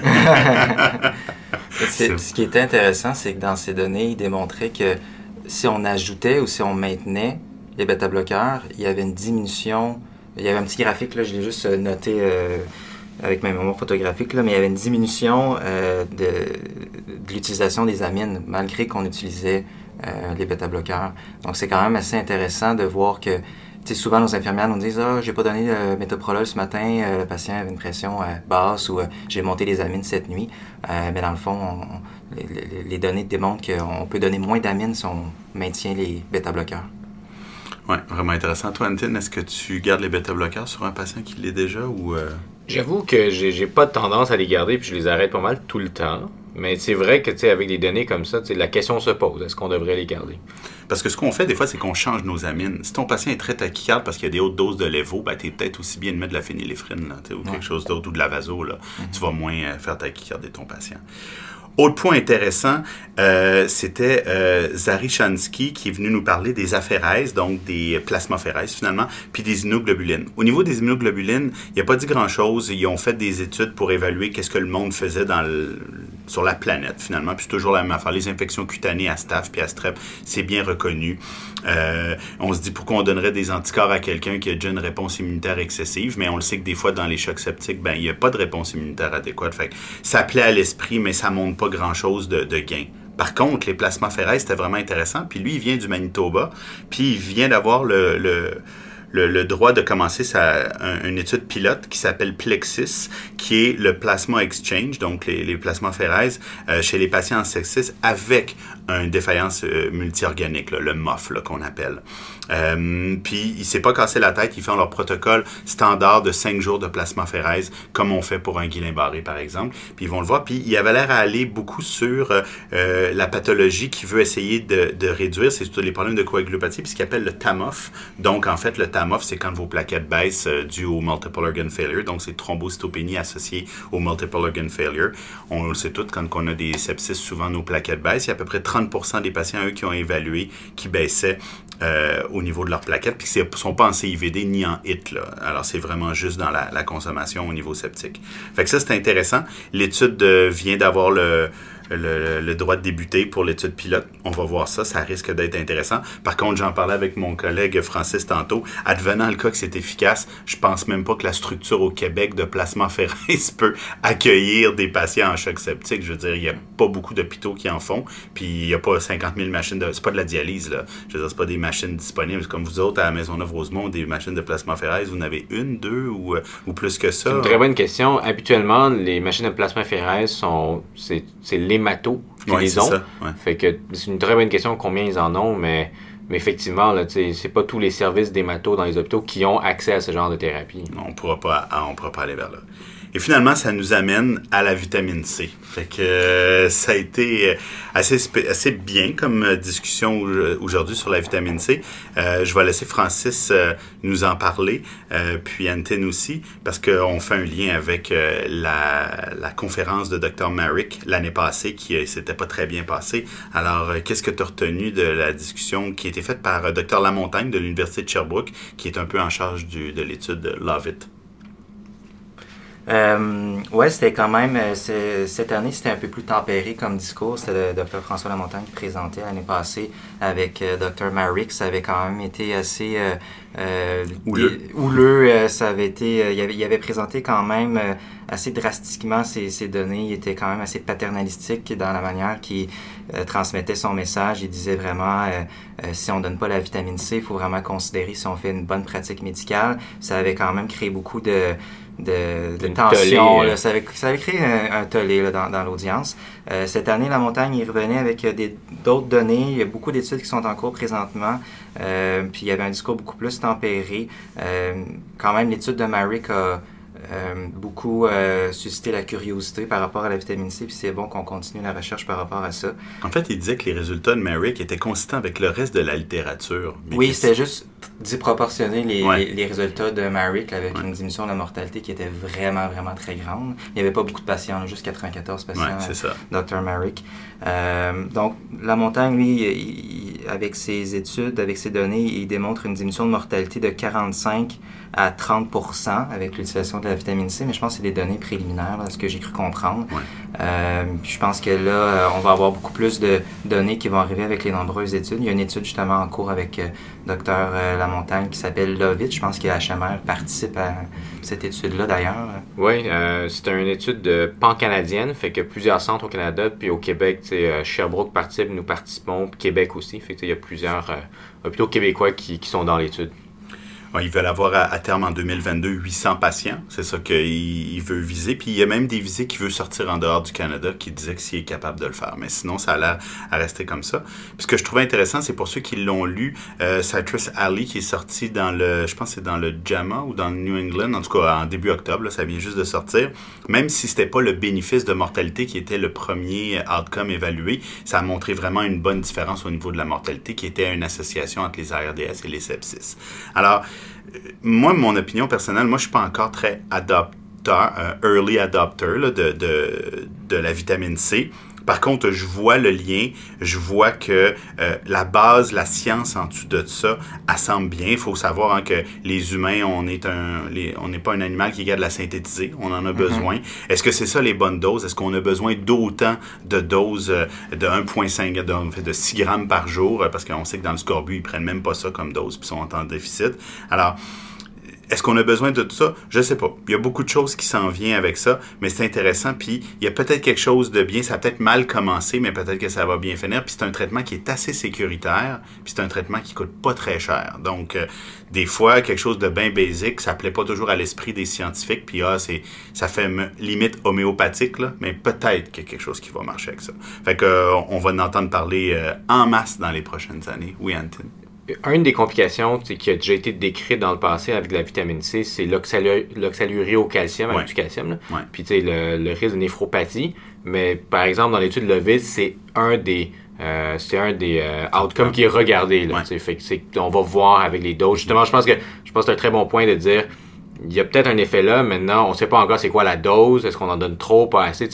c'est, ce qui était intéressant, c'est que dans ces données, il démontrait que si on ajoutait ou si on maintenait les bêta-bloqueurs, il y avait une diminution. Il y avait un petit graphique, là, je l'ai juste noté euh, avec ma mémoire photographique, là, mais il y avait une diminution euh, de, de l'utilisation des amines, malgré qu'on utilisait euh, les bêta-bloqueurs. Donc, c'est quand même assez intéressant de voir que souvent, nos infirmières nous disent « Ah, j'ai pas donné le métoprolol ce matin, euh, le patient avait une pression euh, basse ou euh, j'ai monté les amines cette nuit. Euh, » Mais dans le fond, on, on, les, les données démontrent qu'on peut donner moins d'amines si on maintient les bêta-bloqueurs. Oui, vraiment intéressant. Toi, Antine, est-ce que tu gardes les bêta-bloqueurs sur un patient qui l'est déjà ou... Euh... J'avoue que j'ai, j'ai pas de tendance à les garder puis je les arrête pas mal tout le temps. Mais c'est vrai que, tu sais, avec des données comme ça, tu sais, la question se pose. Est-ce qu'on devrait les garder? Parce que ce qu'on fait, des fois, c'est qu'on change nos amines. Si ton patient est très tachycarde parce qu'il y a des hautes doses de lévo, ben, t'es peut-être aussi bien de mettre de la phényléphrine, là, ou ouais. quelque chose d'autre, ou de la vaso, là. Mm-hmm. Tu vas moins euh, faire tachycarder ton patient. Autre point intéressant, euh, c'était euh, Zari Shansky qui est venu nous parler des aphérèses, donc des plasmaphérèses finalement, puis des immunoglobulines. Au niveau des immunoglobulines, il n'a pas dit grand-chose. Ils ont fait des études pour évaluer qu'est-ce que le monde faisait dans le, sur la planète finalement, puis c'est toujours la même affaire. Les infections cutanées à staph puis à strep, c'est bien reconnu. Euh, on se dit pourquoi on donnerait des anticorps à quelqu'un qui a déjà une réponse immunitaire excessive, mais on le sait que des fois dans les chocs septiques, ben il n'y a pas de réponse immunitaire adéquate. Fait que ça plaît à l'esprit, mais ça montre pas grand-chose de, de gain. Par contre, les plasmaphérèses, c'était vraiment intéressant. Puis lui, il vient du Manitoba, puis il vient d'avoir le... le Le, le droit de commencer sa, un, une étude pilote qui s'appelle Plexis, qui est le plasma exchange, donc les, les plasmaphérèses euh, chez les patients en sepsis avec une défaillance euh, multiorganique, là, le M O F là, qu'on appelle. Euh, puis il s'est pas cassé la tête, ils font leur protocole standard de cinq jours de plasmaphérèse, comme on fait pour un Guillain-Barré par exemple. Puis ils vont le voir, puis il avait l'air à aller beaucoup sur euh, la pathologie qu'il veut essayer de, de réduire, c'est surtout les problèmes de coagulopathie, puis ce qu'il appelle le T A M O F. Donc en fait, le T A M O F, c'est quand vos plaquettes baissent euh, dû au multiple organ failure, donc c'est thrombocytopénie associée au multiple organ failure. On le sait tous, quand on a des sepsis, souvent nos plaquettes baissent. Il y a à peu près trente pour cent des patients, eux, qui ont évalué, qui baissaient euh, au niveau de leurs plaquettes, puis qui ne sont pas en C I V D ni en H I T, là. Alors, c'est vraiment juste dans la, la consommation au niveau septique. Fait que ça, c'est intéressant. L'étude euh, vient d'avoir le... le, le droit de débuter pour l'étude pilote. On va voir ça, ça risque d'être intéressant. Par contre, j'en parlais avec mon collègue Francis tantôt. Advenant le cas que c'est efficace, je pense même pas que la structure au Québec de placement Ferrez peut accueillir des patients en choc septique. Je veux dire, il n'y a pas beaucoup d'hôpitaux qui en font, puis il n'y a pas cinquante mille machines, de, c'est pas de la dialyse, là. Je veux dire, c'est pas des machines disponibles. C'est comme vous autres à la Maisonneuve-Rosemont, des machines de placement Ferrez, vous en avez une, deux ou, ou plus que ça? C'est une très bonne question. Habituellement, les machines de placement Ferrez sont, c'est, c'est l'hémato qui ouais, les ont. Ça, ouais. Fait que c'est une très bonne question combien ils en ont, mais, mais effectivement, là, c'est pas tous les services d'hémato dans les hôpitaux qui ont accès à ce genre de thérapie. On pourra pas, on pourra pas aller vers là. Et finalement, ça nous amène à la vitamine C. Fait que euh, ça a été assez, assez bien comme discussion aujourd'hui sur la vitamine C. Euh, je vais laisser Francis euh, nous en parler, euh, puis Antin aussi, parce qu'on fait un lien avec euh, la, la conférence de docteur Marik l'année passée qui euh, s'était pas très bien passée. Alors, euh, qu'est-ce que tu as retenu de la discussion qui a été faite par euh, docteur Lamontagne de l'Université de Sherbrooke, qui est un peu en charge du, de l'étude de Love It? Euh, ouais, c'était quand même, euh, cette année, c'était un peu plus tempéré comme discours. C'était le docteur François Lamontagne qui présentait l'année passée avec euh, docteur Marik. Ça avait quand même été assez euh, euh, houleux. houleux. Euh, ça avait été, euh, il, avait, il avait présenté quand même euh, assez drastiquement ces, ces données. Il était quand même assez paternalistique dans la manière qu'il euh, transmettait son message. Il disait vraiment, euh, euh, si on donne pas la vitamine C, il faut vraiment considérer si on fait une bonne pratique médicale. Ça avait quand même créé beaucoup de de, de tension, là. Ça, avait, ça avait créé un, un tollé là, dans, dans l'audience. Euh, cette année, La Montagne, il revenait avec des, d'autres données. Il y a beaucoup d'études qui sont en cours présentement. Euh, puis il y avait un discours beaucoup plus tempéré. Euh, quand même, l'étude de Marik a euh, beaucoup euh, suscité la curiosité par rapport à la vitamine C, puis c'est bon qu'on continue la recherche par rapport à ça. En fait, il disait que les résultats de Marik étaient consistants avec le reste de la littérature. Oui, c'était juste disproportionné les, ouais. les, les résultats de Marik avec ouais. une diminution de la mortalité qui était vraiment, vraiment très grande. Il n'y avait pas beaucoup de patients, juste quatre-vingt-quatorze patients. Ouais, c'est ça. docteur Marik. Euh, donc, La Montagne, lui, il, il, avec ses études, avec ses données, il démontre une diminution de mortalité de quarante-cinq à trente pour cent avec l'utilisation de la vitamine C, mais je pense que c'est des données préliminaires, là, ce que j'ai cru comprendre. Ouais. Euh, puis je pense que là, on va avoir beaucoup plus de données qui vont arriver avec les nombreuses études. Il y a une étude justement en cours avec euh, docteur euh, Lamontagne qui s'appelle Love It. Je pense que H M R participe à cette étude-là d'ailleurs. Oui, euh, c'est une étude de pan-canadienne, fait que plusieurs centres au Canada, puis au Québec, euh, Sherbrooke participe, nous participons, puis Québec aussi, fait que il y a plusieurs euh, hôpitaux québécois qui, qui sont dans l'étude. Ouais, ils veulent avoir à, à terme en deux mille vingt-deux huit cents patients. C'est ça qu'il il veut viser. Puis il y a même des visées qui veut sortir en dehors du Canada qui disaient que s'il est capable de le faire. Mais sinon, ça a l'air à rester comme ça. Puis ce que je trouvais intéressant, c'est pour ceux qui l'ont lu, euh, Citrus Alley qui est sorti dans le, je pense que c'est dans le JAMA ou dans le New England, en tout cas en début octobre, là, ça vient juste de sortir. Même si c'était pas le bénéfice de mortalité qui était le premier outcome évalué, ça a montré vraiment une bonne différence au niveau de la mortalité qui était une association entre les A R D S et les sepsis. Alors, moi, mon opinion personnelle, moi, je suis pas encore très adopteur, euh, early adopter là, de, de, de la vitamine C. Par contre, je vois le lien, je vois que euh, la base, la science en dessous de ça, elle semble bien. Il faut savoir hein, que les humains, on est un, les, on n'est pas un animal qui est capable de la synthétiser, on en a besoin. Mm-hmm. Est-ce que c'est ça les bonnes doses? Est-ce qu'on a besoin d'autant de doses euh, de un virgule cinq, de, de six grammes par jour? Parce qu'on sait que dans le scorbut, ils prennent même pas ça comme dose, puis ils sont en déficit. Alors, est-ce qu'on a besoin de tout ça? Je sais pas. Il y a beaucoup de choses qui s'en viennent avec ça, mais c'est intéressant. Puis il y a peut-être quelque chose de bien. Ça a peut-être mal commencé, mais peut-être que ça va bien finir. Puis c'est un traitement qui est assez sécuritaire. Puis c'est un traitement qui coûte pas très cher. Donc, euh, des fois, quelque chose de bien basique, ça plaît pas toujours à l'esprit des scientifiques. Puis ah, c'est, ça fait m- limite homéopathique, là, mais peut-être qu'il y a quelque chose qui va marcher avec ça. Fait que euh, on va en entendre parler euh, en masse dans les prochaines années. Oui, Antin? Une des complications qui a déjà été décrite dans le passé avec la vitamine C, c'est l'oxalu- l'oxalurie au calcium, avec ouais. du calcium. Là. Ouais. Puis, tu sais, le, le risque de néphropathie. Mais, par exemple, dans l'étude Love It, c'est un des, euh, c'est un des euh, outcomes qui est regardé. Là, ouais. Fait que c'est, on va voir avec les doses. Justement, je pense que je pense que c'est un très bon point de dire il y a peut-être un effet là. Maintenant, on ne sait pas encore c'est quoi la dose. Est-ce qu'on en donne trop, pas assez? T'sais,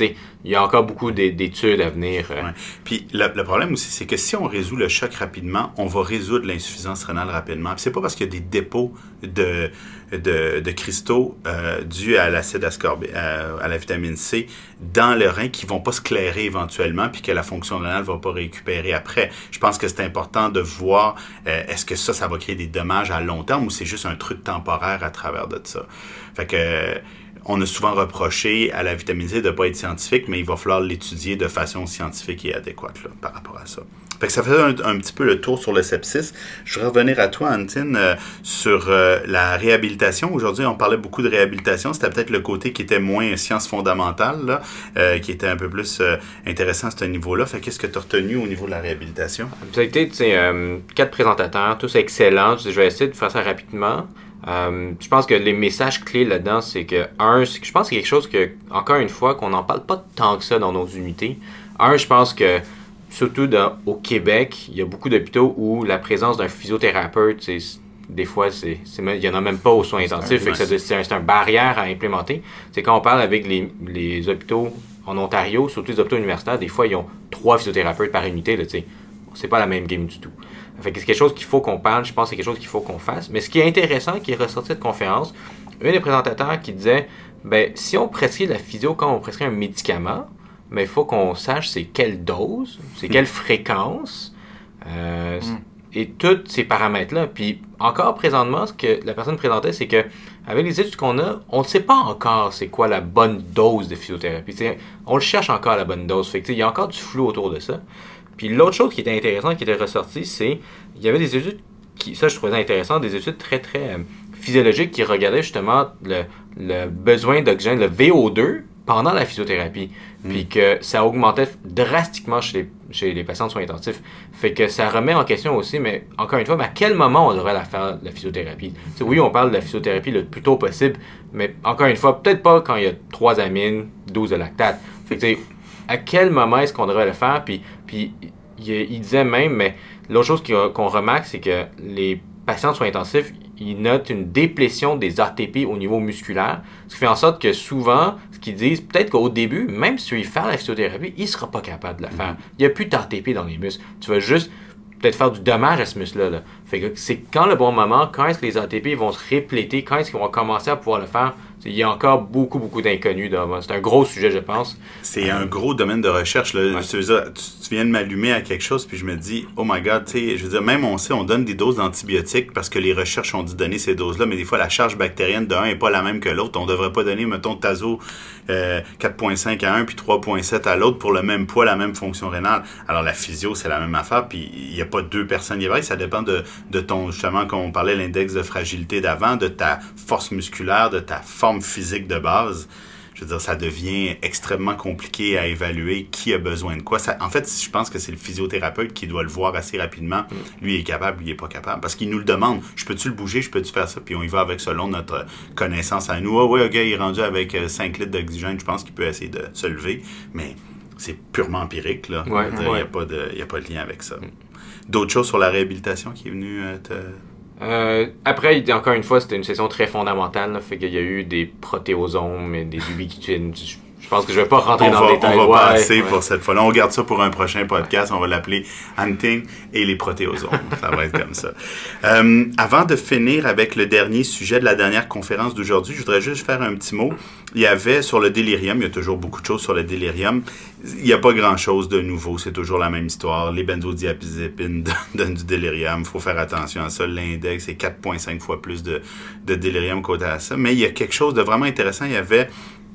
il y a encore beaucoup d'études à venir. Ouais. Puis le, le problème aussi, c'est que si on résout le choc rapidement, on va résoudre l'insuffisance rénale rapidement. Puis c'est pas parce qu'il y a des dépôts de, de, de cristaux euh, dus à l'acide ascorbique, à, à la vitamine C dans le rein qui vont pas se clairer éventuellement puis que la fonction rénale va pas récupérer après. Je pense que c'est important de voir euh, est-ce que ça, ça va créer des dommages à long terme ou c'est juste un truc temporaire à travers de ça. Fait que euh, on a souvent reproché à la vitamine C de ne pas être scientifique, mais il va falloir l'étudier de façon scientifique et adéquate là, par rapport à ça. Fait que ça fait un, un petit peu le tour sur le sepsis. Je voudrais revenir à toi, Antine, euh, sur euh, la réhabilitation. Aujourd'hui, on parlait beaucoup de réhabilitation. C'était peut-être le côté qui était moins science fondamentale, là, euh, qui était un peu plus euh, intéressant à ce niveau-là. Fait qu'est-ce que tu as retenu au niveau de la réhabilitation? Ça a été, tu sais, euh, quatre présentateurs, tous excellents. Je vais essayer de faire ça rapidement. Euh, je pense que les messages clés là-dedans, c'est que, un, c'est que je pense que c'est quelque chose que, encore une fois, qu'on n'en parle pas tant que ça dans nos unités. Un, je pense que, surtout dans, au Québec, il y a beaucoup d'hôpitaux où la présence d'un physiothérapeute, c'est, des fois, c'est, c'est, il n'y en a même pas aux soins intensifs, fait que c'est, c'est, un, c'est une barrière à implémenter. C'est quand on parle avec les, les hôpitaux en Ontario, surtout les hôpitaux universitaires, des fois, ils ont trois physiothérapeutes par unité, là, tu sais. C'est pas la même game du tout. Fait que c'est quelque chose qu'il faut qu'on parle, je pense que c'est quelque chose qu'il faut qu'on fasse. Mais ce qui est intéressant, qui est ressorti de cette conférence, un des présentateurs qui disait, ben si on prescrit la physio quand on prescrit un médicament, ben il faut qu'on sache c'est quelle dose, c'est quelle fréquence, euh, mm. et tous ces paramètres-là. Puis encore présentement, ce que la personne présentait, c'est que avec les études qu'on a, on ne sait pas encore c'est quoi la bonne dose de physiothérapie. T'sais, on le cherche encore la bonne dose. Fait que il y a encore du flou autour de ça. Puis l'autre chose qui était intéressante, qui était ressortie, c'est il y avait des études, qui, ça je trouvais intéressant, des études très très euh, physiologiques qui regardaient justement le, le besoin d'oxygène, le V O deux, pendant la physiothérapie. Mm. Puis que ça augmentait drastiquement chez les, chez les patients de soins intensifs. Fait que ça remet en question aussi, mais encore une fois, mais à quel moment on devrait la faire, la physiothérapie? T'sais, oui, on parle de la physiothérapie le plus tôt possible, mais encore une fois, peut-être pas quand il y a trois amines, douze de lactate. Fait que tu sais, à quel moment est-ce qu'on devrait le faire? Puis, puis il, il disait même, mais l'autre chose qu'on remarque, c'est que les patients de soins intensifs, ils notent une déplétion des A T P au niveau musculaire, ce qui fait en sorte que souvent, ce qu'ils disent, peut-être qu'au début, même si tu lui fais la physiothérapie, il ne sera pas capable de la faire. Il n'y a plus d'A T P dans les muscles. Tu vas juste peut-être faire du dommage à ce muscle-là. Là. Fait que c'est quand le bon moment, quand est-ce que les A T P vont se répléter, quand est-ce qu'ils vont commencer à pouvoir le faire. Il y a encore beaucoup, beaucoup d'inconnus. C'est un gros sujet, je pense. C'est un gros domaine de recherche. Là. Ouais. Je veux dire, tu, tu viens de m'allumer à quelque chose, puis je me dis, oh my God, tu sais, je veux dire, même on sait, on donne des doses d'antibiotiques parce que les recherches ont dit donner ces doses-là, mais des fois, la charge bactérienne d'un n'est pas la même que l'autre. On ne devrait pas donner, mettons, Tazo euh, quatre virgule cinq à un, puis trois virgule sept à l'autre pour le même poids, la même fonction rénale. Alors, la physio, c'est la même affaire, puis il n'y a pas deux personnes. Il est vrai que ça dépend de, de ton, justement, quand on parlait de l'index de fragilité d'avant, de ta force musculaire, de ta forme physique de base. Je veux dire, ça devient extrêmement compliqué à évaluer qui a besoin de quoi. Ça, en fait, je pense que c'est le physiothérapeute qui doit le voir assez rapidement. Lui, il est capable, lui, il n'est pas capable. Parce qu'il nous le demande. Je peux-tu le bouger? Je peux-tu faire ça? Puis on y va avec selon notre connaissance à nous. Ah oui, OK, il est rendu avec cinq litres d'oxygène. Je pense qu'il peut essayer de se lever. Mais c'est purement empirique, là. Ouais, il n'y ouais. a pas de, il y a pas de lien avec ça. D'autres choses sur la réhabilitation qui est venue euh, te... Euh, après, encore une fois, c'était une session très fondamentale. Là, fait qu'il y a eu des protéosomes et des ubiquitines. Je, je pense que je ne vais pas rentrer on dans va, le détail. On va ouais, passer ouais. pour cette fois-là. On garde ça pour un prochain podcast. On va l'appeler Hunting et les protéosomes. Ça va être comme ça. Euh, avant de finir avec le dernier sujet de la dernière conférence d'aujourd'hui, je voudrais juste faire un petit mot. Il y avait sur le délirium, il y a toujours beaucoup de choses sur le délirium. Il n'y a pas grand-chose de nouveau. C'est toujours la même histoire. Les benzodiazépines donnent du délirium. Il faut faire attention à ça. L'index est quatre virgule cinq fois plus de, de délirium côté à ça. Mais il y a quelque chose de vraiment intéressant. Il y avait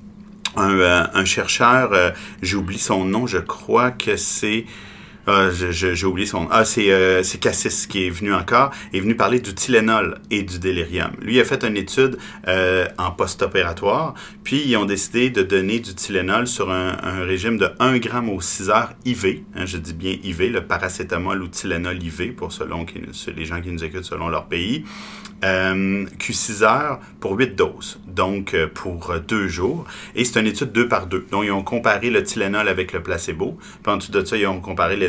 un, euh, un chercheur, euh, j'oublie son nom, je crois que c'est... Ah, je, je, j'ai oublié son nom. Ah, c'est, euh, c'est Cassis qui est venu encore, est venu parler du Tylenol et du délirium. Lui, il a fait une étude euh, en post-opératoire, puis ils ont décidé de donner du Tylenol sur un, un régime de un gramme aux six heures I V. Hein, je dis bien I V, le paracétamol ou Tylenol I V, pour selon qui, les gens qui nous écoutent selon leur pays. Euh, Q six heures pour huit doses, donc euh, pour euh, deux jours. Et c'est une étude deux par deux. Donc, ils ont comparé le Tylenol avec le placebo. Puis en dessous de ça, ils ont comparé le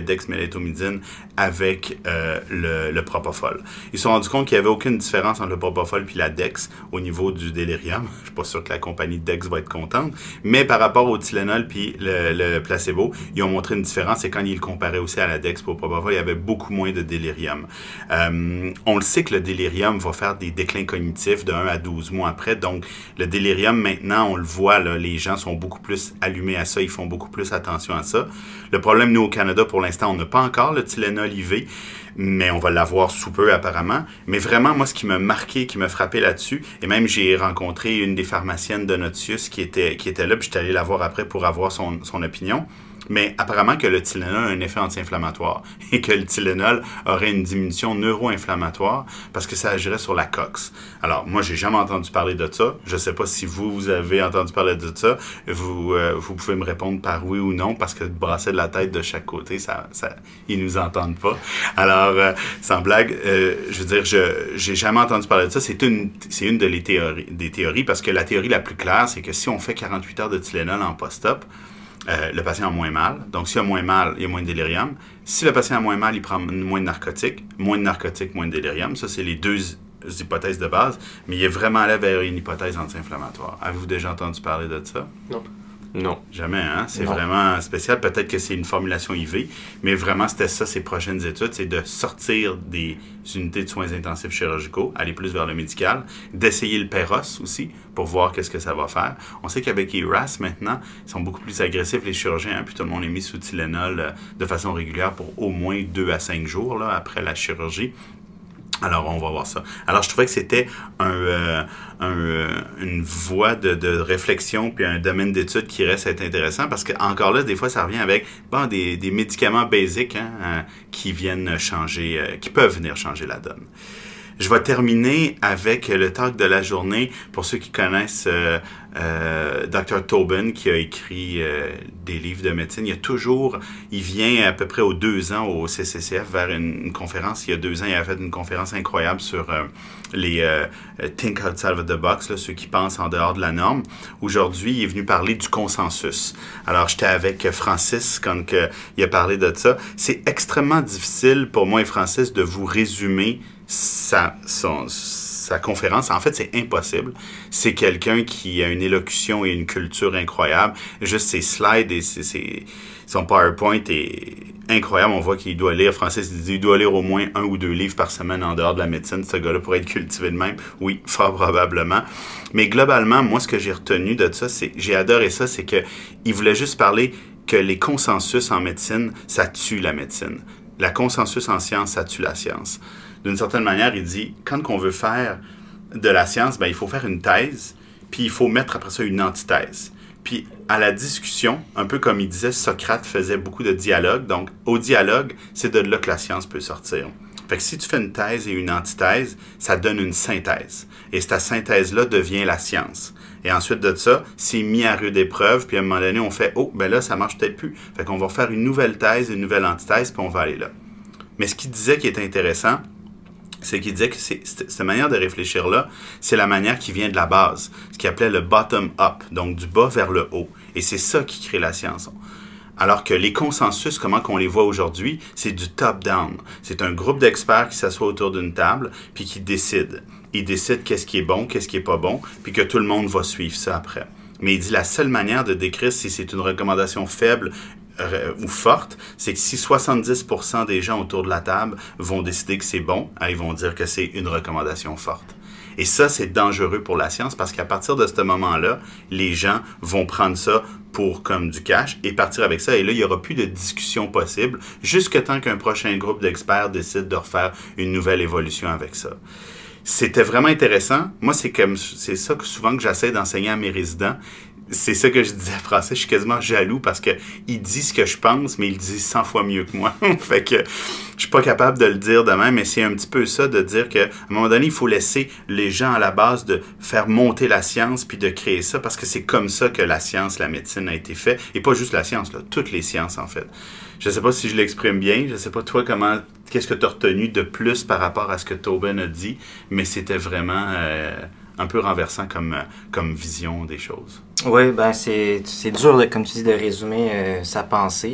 dexmélétomidine avec euh, le, le propofol. Ils se sont rendus compte qu'il n'y avait aucune différence entre le propofol et la dex au niveau du délirium. Je ne suis pas sûr que la compagnie dex va être contente, mais par rapport au Tylenol puis le, le placebo, ils ont montré une différence, et quand ils le comparaient aussi à la dex pour le propofol, il y avait beaucoup moins de délirium. Euh, on le sait que le délirium va faire des déclins cognitifs de un à douze mois après, donc le délirium, maintenant, on le voit, là, les gens sont beaucoup plus allumés à ça, ils font beaucoup plus attention à ça. Le problème, nous, au Canada, pour l'instant, on n'a pas encore le Tylenol I V, mais on va l'avoir sous peu, apparemment. Mais vraiment, moi, ce qui m'a marqué, qui m'a frappé là-dessus, et même j'ai rencontré une des pharmaciennes de Notius qui était, qui était là, puis j'étais allé la voir après pour avoir son, son opinion. Mais apparemment que le Tylenol a un effet anti-inflammatoire et que le Tylenol aurait une diminution neuro-inflammatoire parce que ça agirait sur la cox. Alors, moi, j'ai jamais entendu parler de ça. Je sais pas si vous, vous avez entendu parler de ça. Vous, euh, vous pouvez me répondre par oui ou non, parce que de brasser de la tête de chaque côté, ça, ça, ils nous entendent pas. Alors, euh, sans blague, euh, je veux dire, je, j'ai jamais entendu parler de ça. C'est une, c'est une de les théories, des théories, parce que la théorie la plus claire, c'est que si on fait quarante-huit heures de Tylenol en post-op, Euh, le patient a moins mal. Donc, s'il a moins mal, il y a moins de délirium. Si le patient a moins mal, il prend moins de narcotiques. Moins de narcotiques, moins de délirium. Ça, c'est les deux hypothèses de base. Mais il est vraiment allé vers une hypothèse anti-inflammatoire. Avez-vous déjà entendu parler de ça? Non. Non. Jamais, hein? C'est Non. vraiment spécial. Peut-être que c'est une formulation I V, mais vraiment, c'était ça, ses prochaines études, c'est de sortir des unités de soins intensifs chirurgicaux, aller plus vers le médical, d'essayer le Péros aussi, pour voir qu'est-ce que ça va faire. On sait qu'avec les R A S, maintenant, ils sont beaucoup plus agressifs, les chirurgiens, hein, puis tout le monde est mis sous Tylenol euh, de façon régulière pour au moins deux à cinq jours, là, après la chirurgie. Alors, on va voir ça. Alors, je trouvais que c'était un, euh, un, euh, une voie de, de réflexion puis un domaine d'étude qui reste être intéressant, parce que encore là, des fois, ça revient avec bon, des, des médicaments basiques hein, euh, qui viennent changer, euh, qui peuvent venir changer la donne. Je vais terminer avec le talk de la journée. Pour ceux qui connaissent euh, euh, docteur Tobin, qui a écrit euh, des livres de médecine, il y a toujours, il vient à peu près aux deux ans au C C C F vers une, une conférence. Il y a deux ans, il a fait une conférence incroyable sur euh, les euh, Think Outside of the Box, là, ceux qui pensent en dehors de la norme. Aujourd'hui, il est venu parler du consensus. Alors, j'étais avec Francis quand que, il a parlé de ça. C'est extrêmement difficile pour moi et Francis de vous résumer Sa, son, sa conférence. En fait, c'est impossible. C'est quelqu'un qui a une élocution et une culture incroyable. Juste ses slides et ses, ses, son PowerPoint est incroyable. On voit qu'il doit lire, Francis dit, il doit lire au moins un ou deux livres par semaine en dehors de la médecine. Ce gars-là pourrait être cultivé de même. Oui, fort probablement. Mais globalement, moi, ce que j'ai retenu de ça, c'est, j'ai adoré ça, c'est que il voulait juste parler que les consensus en médecine, ça tue la médecine. La consensus en science, ça tue la science. D'une certaine manière, il dit, quand on veut faire de la science, ben, il faut faire une thèse, puis il faut mettre après ça une antithèse. Puis à la discussion, un peu comme il disait, Socrate faisait beaucoup de dialogue. Donc, au dialogue, c'est de là que la science peut sortir. Fait que si tu fais une thèse et une antithèse, ça donne une synthèse. Et cette synthèse-là devient la science. Et ensuite de ça, c'est mis à rude épreuve, puis à un moment donné, on fait « Oh, ben là, ça marche peut-être plus. » Fait qu'on va faire une nouvelle thèse, une nouvelle antithèse, puis on va aller là. Mais ce qu'il disait qui est intéressant, c'est qu'il disait que c'est, cette manière de réfléchir-là, c'est la manière qui vient de la base, ce qu'il appelait le bottom-up, donc du bas vers le haut. Et c'est ça qui crée la science. Alors que les consensus, comment qu'on les voit aujourd'hui, c'est du top-down. C'est un groupe d'experts qui s'assoit autour d'une table, puis qui décide. Ils décident qu'est-ce qui est bon, qu'est-ce qui est pas bon, puis que tout le monde va suivre ça après. Mais il dit la seule manière de décrire si c'est une recommandation faible ou forte, c'est que si soixante-dix pour cent des gens autour de la table vont décider que c'est bon, ils vont dire que c'est une recommandation forte. Et ça, c'est dangereux pour la science parce qu'à partir de ce moment-là, les gens vont prendre ça pour comme du cash et partir avec ça. Et là, il n'y aura plus de discussion possible jusqu'à temps qu'un prochain groupe d'experts décide de refaire une nouvelle évolution avec ça. C'était vraiment intéressant. Moi, c'est comme c'est ça que souvent que j'essaie d'enseigner à mes résidents. C'est ça que je disais à Français, je suis quasiment jaloux parce que il dit ce que je pense, mais il dit cent fois mieux que moi. Fait que je suis pas capable de le dire de même, mais c'est un petit peu ça de dire qu'à un moment donné, il faut laisser les gens à la base de faire monter la science puis de créer ça parce que c'est comme ça que la science, la médecine a été fait. Et pas juste la science, là, toutes les sciences en fait. Je sais pas si je l'exprime bien, je sais pas toi comment, qu'est-ce que tu as retenu de plus par rapport à ce que Tobin a dit, mais c'était vraiment euh, un peu renversant comme, comme vision des choses. Oui, ben c'est, c'est dur, de, comme tu dis, de résumer euh, sa pensée.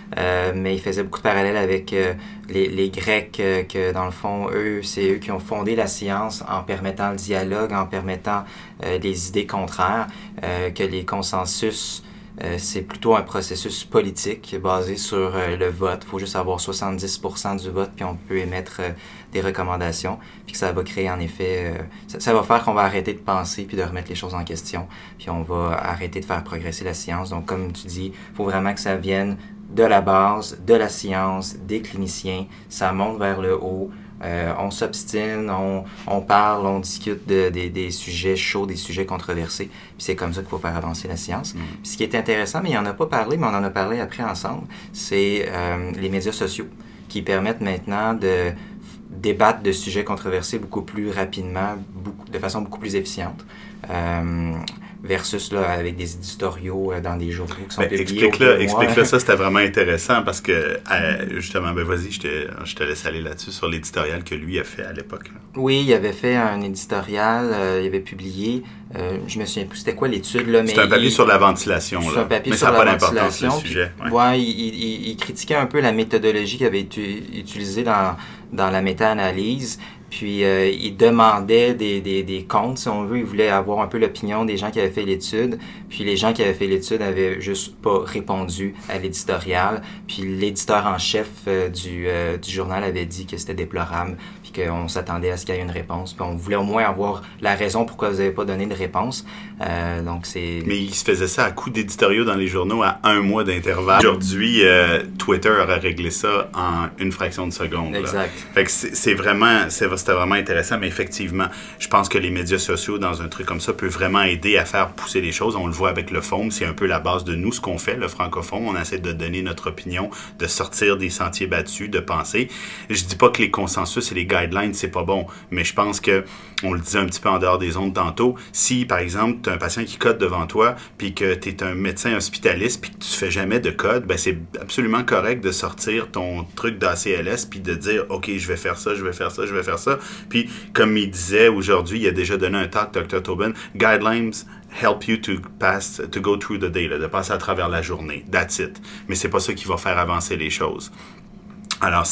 euh, mais il faisait beaucoup de parallèles avec euh, les, les Grecs, euh, que dans le fond, eux, c'est eux qui ont fondé la science en permettant le dialogue, en permettant euh, des idées contraires, euh, que les consensus, euh, c'est plutôt un processus politique basé sur euh, le vote. Il faut juste avoir soixante-dix pour cent du vote, puis on peut émettre euh, des recommandations, puis que ça va créer en effet... Euh, ça, ça va faire qu'on va arrêter de penser, puis de remettre les choses en question, puis on va arrêter de faire progresser la science. Donc, comme tu dis, il faut vraiment que ça vienne de la base, de la science, des cliniciens, ça monte vers le haut. Euh, on s'obstine, on, on parle, on discute de, de, des sujets chauds, des sujets controversés. Puis c'est comme ça qu'il faut faire avancer la science. Mm. Puis ce qui est intéressant, mais il n'en a pas parlé, mais on en a parlé après ensemble, c'est euh, les médias sociaux qui permettent maintenant de débattre de sujets controversés beaucoup plus rapidement, beaucoup, de façon beaucoup plus efficiente. Euh, versus là, avec des éditoriaux euh, dans des journaux qui sont ben, publiés explique-le, explique-le ça, c'était vraiment intéressant parce que, euh, justement, ben vas-y, je te, je te laisse aller là-dessus sur l'éditorial que lui a fait à l'époque. Là. Oui, il avait fait un éditorial, euh, il avait publié, euh, je me souviens plus c'était quoi l'étude, là, mais... C'est un papier il, sur la ventilation, c'est là. un papier mais sur ça n'a la pas d'importance, ventilation, le sujet. Puis, ouais. ouais, il, il, il critiquait un peu la méthodologie qui avait été utilisée dans, dans la méta-analyse. Puis, euh, il demandait des, des, des comptes, si on veut. Il voulait avoir un peu l'opinion des gens qui avaient fait l'étude. Puis, les gens qui avaient fait l'étude avaient juste pas répondu à l'éditorial. Puis, l'éditeur en chef euh, du, euh, du journal avait dit que c'était déplorable. Puis, qu'on s'attendait à ce qu'il y ait une réponse. Puis, on voulait au moins avoir la raison pourquoi vous n'avez pas donné de réponse. Euh, donc, c'est... Mais il se faisait ça à coups d'éditoriaux dans les journaux à un mois d'intervalle. Aujourd'hui, euh, Twitter aurait réglé ça en une fraction de seconde. Exact. Là. Fait que c'est, c'est vraiment... C'est, c'était vraiment intéressant, mais effectivement, je pense que les médias sociaux, dans un truc comme ça, peuvent vraiment aider à faire pousser les choses. On le voit avec le Forum, c'est un peu la base de nous, ce qu'on fait, le francophone. On essaie de donner notre opinion, de sortir des sentiers battus, de penser. Je dis pas que les consensus et les guidelines, c'est pas bon, mais je pense que, on le disait un petit peu en dehors des ondes tantôt, si, par exemple, tu as un patient qui code devant toi, puis que tu es un médecin hospitaliste, puis que tu fais jamais de code, ben c'est absolument correct de sortir ton truc d'A C L S, puis de dire, OK, je vais faire ça, je vais faire ça, je vais faire ça. Puis, comme il disait aujourd'hui, il a déjà donné un talk, docteur Tobin, guidelines help you to pass, to go through the day, là, de passer à travers la journée. That's it. Mais c'est pas ça qui va faire avancer les choses. Alors,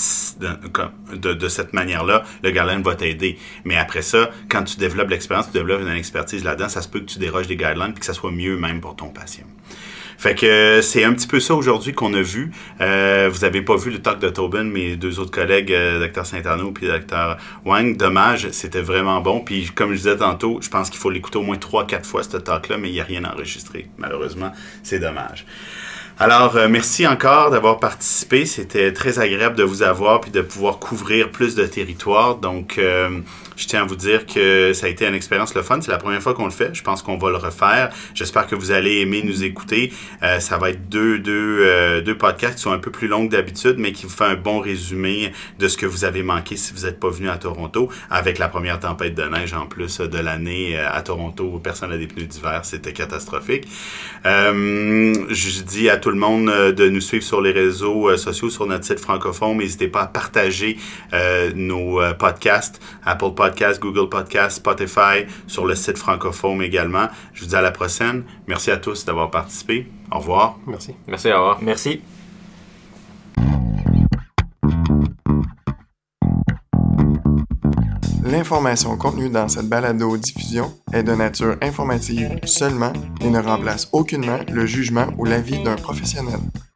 de, de, de cette manière-là, le guideline va t'aider. Mais après ça, quand tu développes l'expérience, tu développes une expertise là-dedans, ça se peut que tu déroges des guidelines et que ça soit mieux même pour ton patient. Fait que c'est un petit peu ça aujourd'hui qu'on a vu. Euh, vous avez pas vu le talk de Tobin, mes deux autres collègues, euh, docteur Saint-Arnaud puis docteur Wang. Dommage, c'était vraiment bon. Puis comme je disais tantôt, je pense qu'il faut l'écouter au moins trois, quatre fois, ce talk-là, mais il n'y a rien enregistré. Malheureusement, c'est dommage. Alors, euh, merci encore d'avoir participé. C'était très agréable de vous avoir puis de pouvoir couvrir plus de territoire. Donc, euh, je tiens à vous dire que ça a été une expérience le fun. C'est la première fois qu'on le fait. Je pense qu'on va le refaire. J'espère que vous allez aimer nous écouter. Euh, ça va être deux, deux, euh, deux podcasts qui sont un peu plus longs que d'habitude, mais qui vous font un bon résumé de ce que vous avez manqué si vous n'êtes pas venu à Toronto, avec la première tempête de neige en plus de l'année à Toronto. Personne n'a des pneus d'hiver. C'était catastrophique. Euh, je dis à tout le monde de nous suivre sur les réseaux sociaux, sur notre site francophone. N'hésitez pas à partager euh, nos euh, podcasts, Apple Podcasts, Google Podcasts, Spotify, sur le site francophone également. Je vous dis à la prochaine. Merci à tous d'avoir participé. Au revoir. Merci. Merci, au revoir. Merci. L'information contenue dans cette balado-diffusion est de nature informative seulement et ne remplace aucunement le jugement ou l'avis d'un professionnel.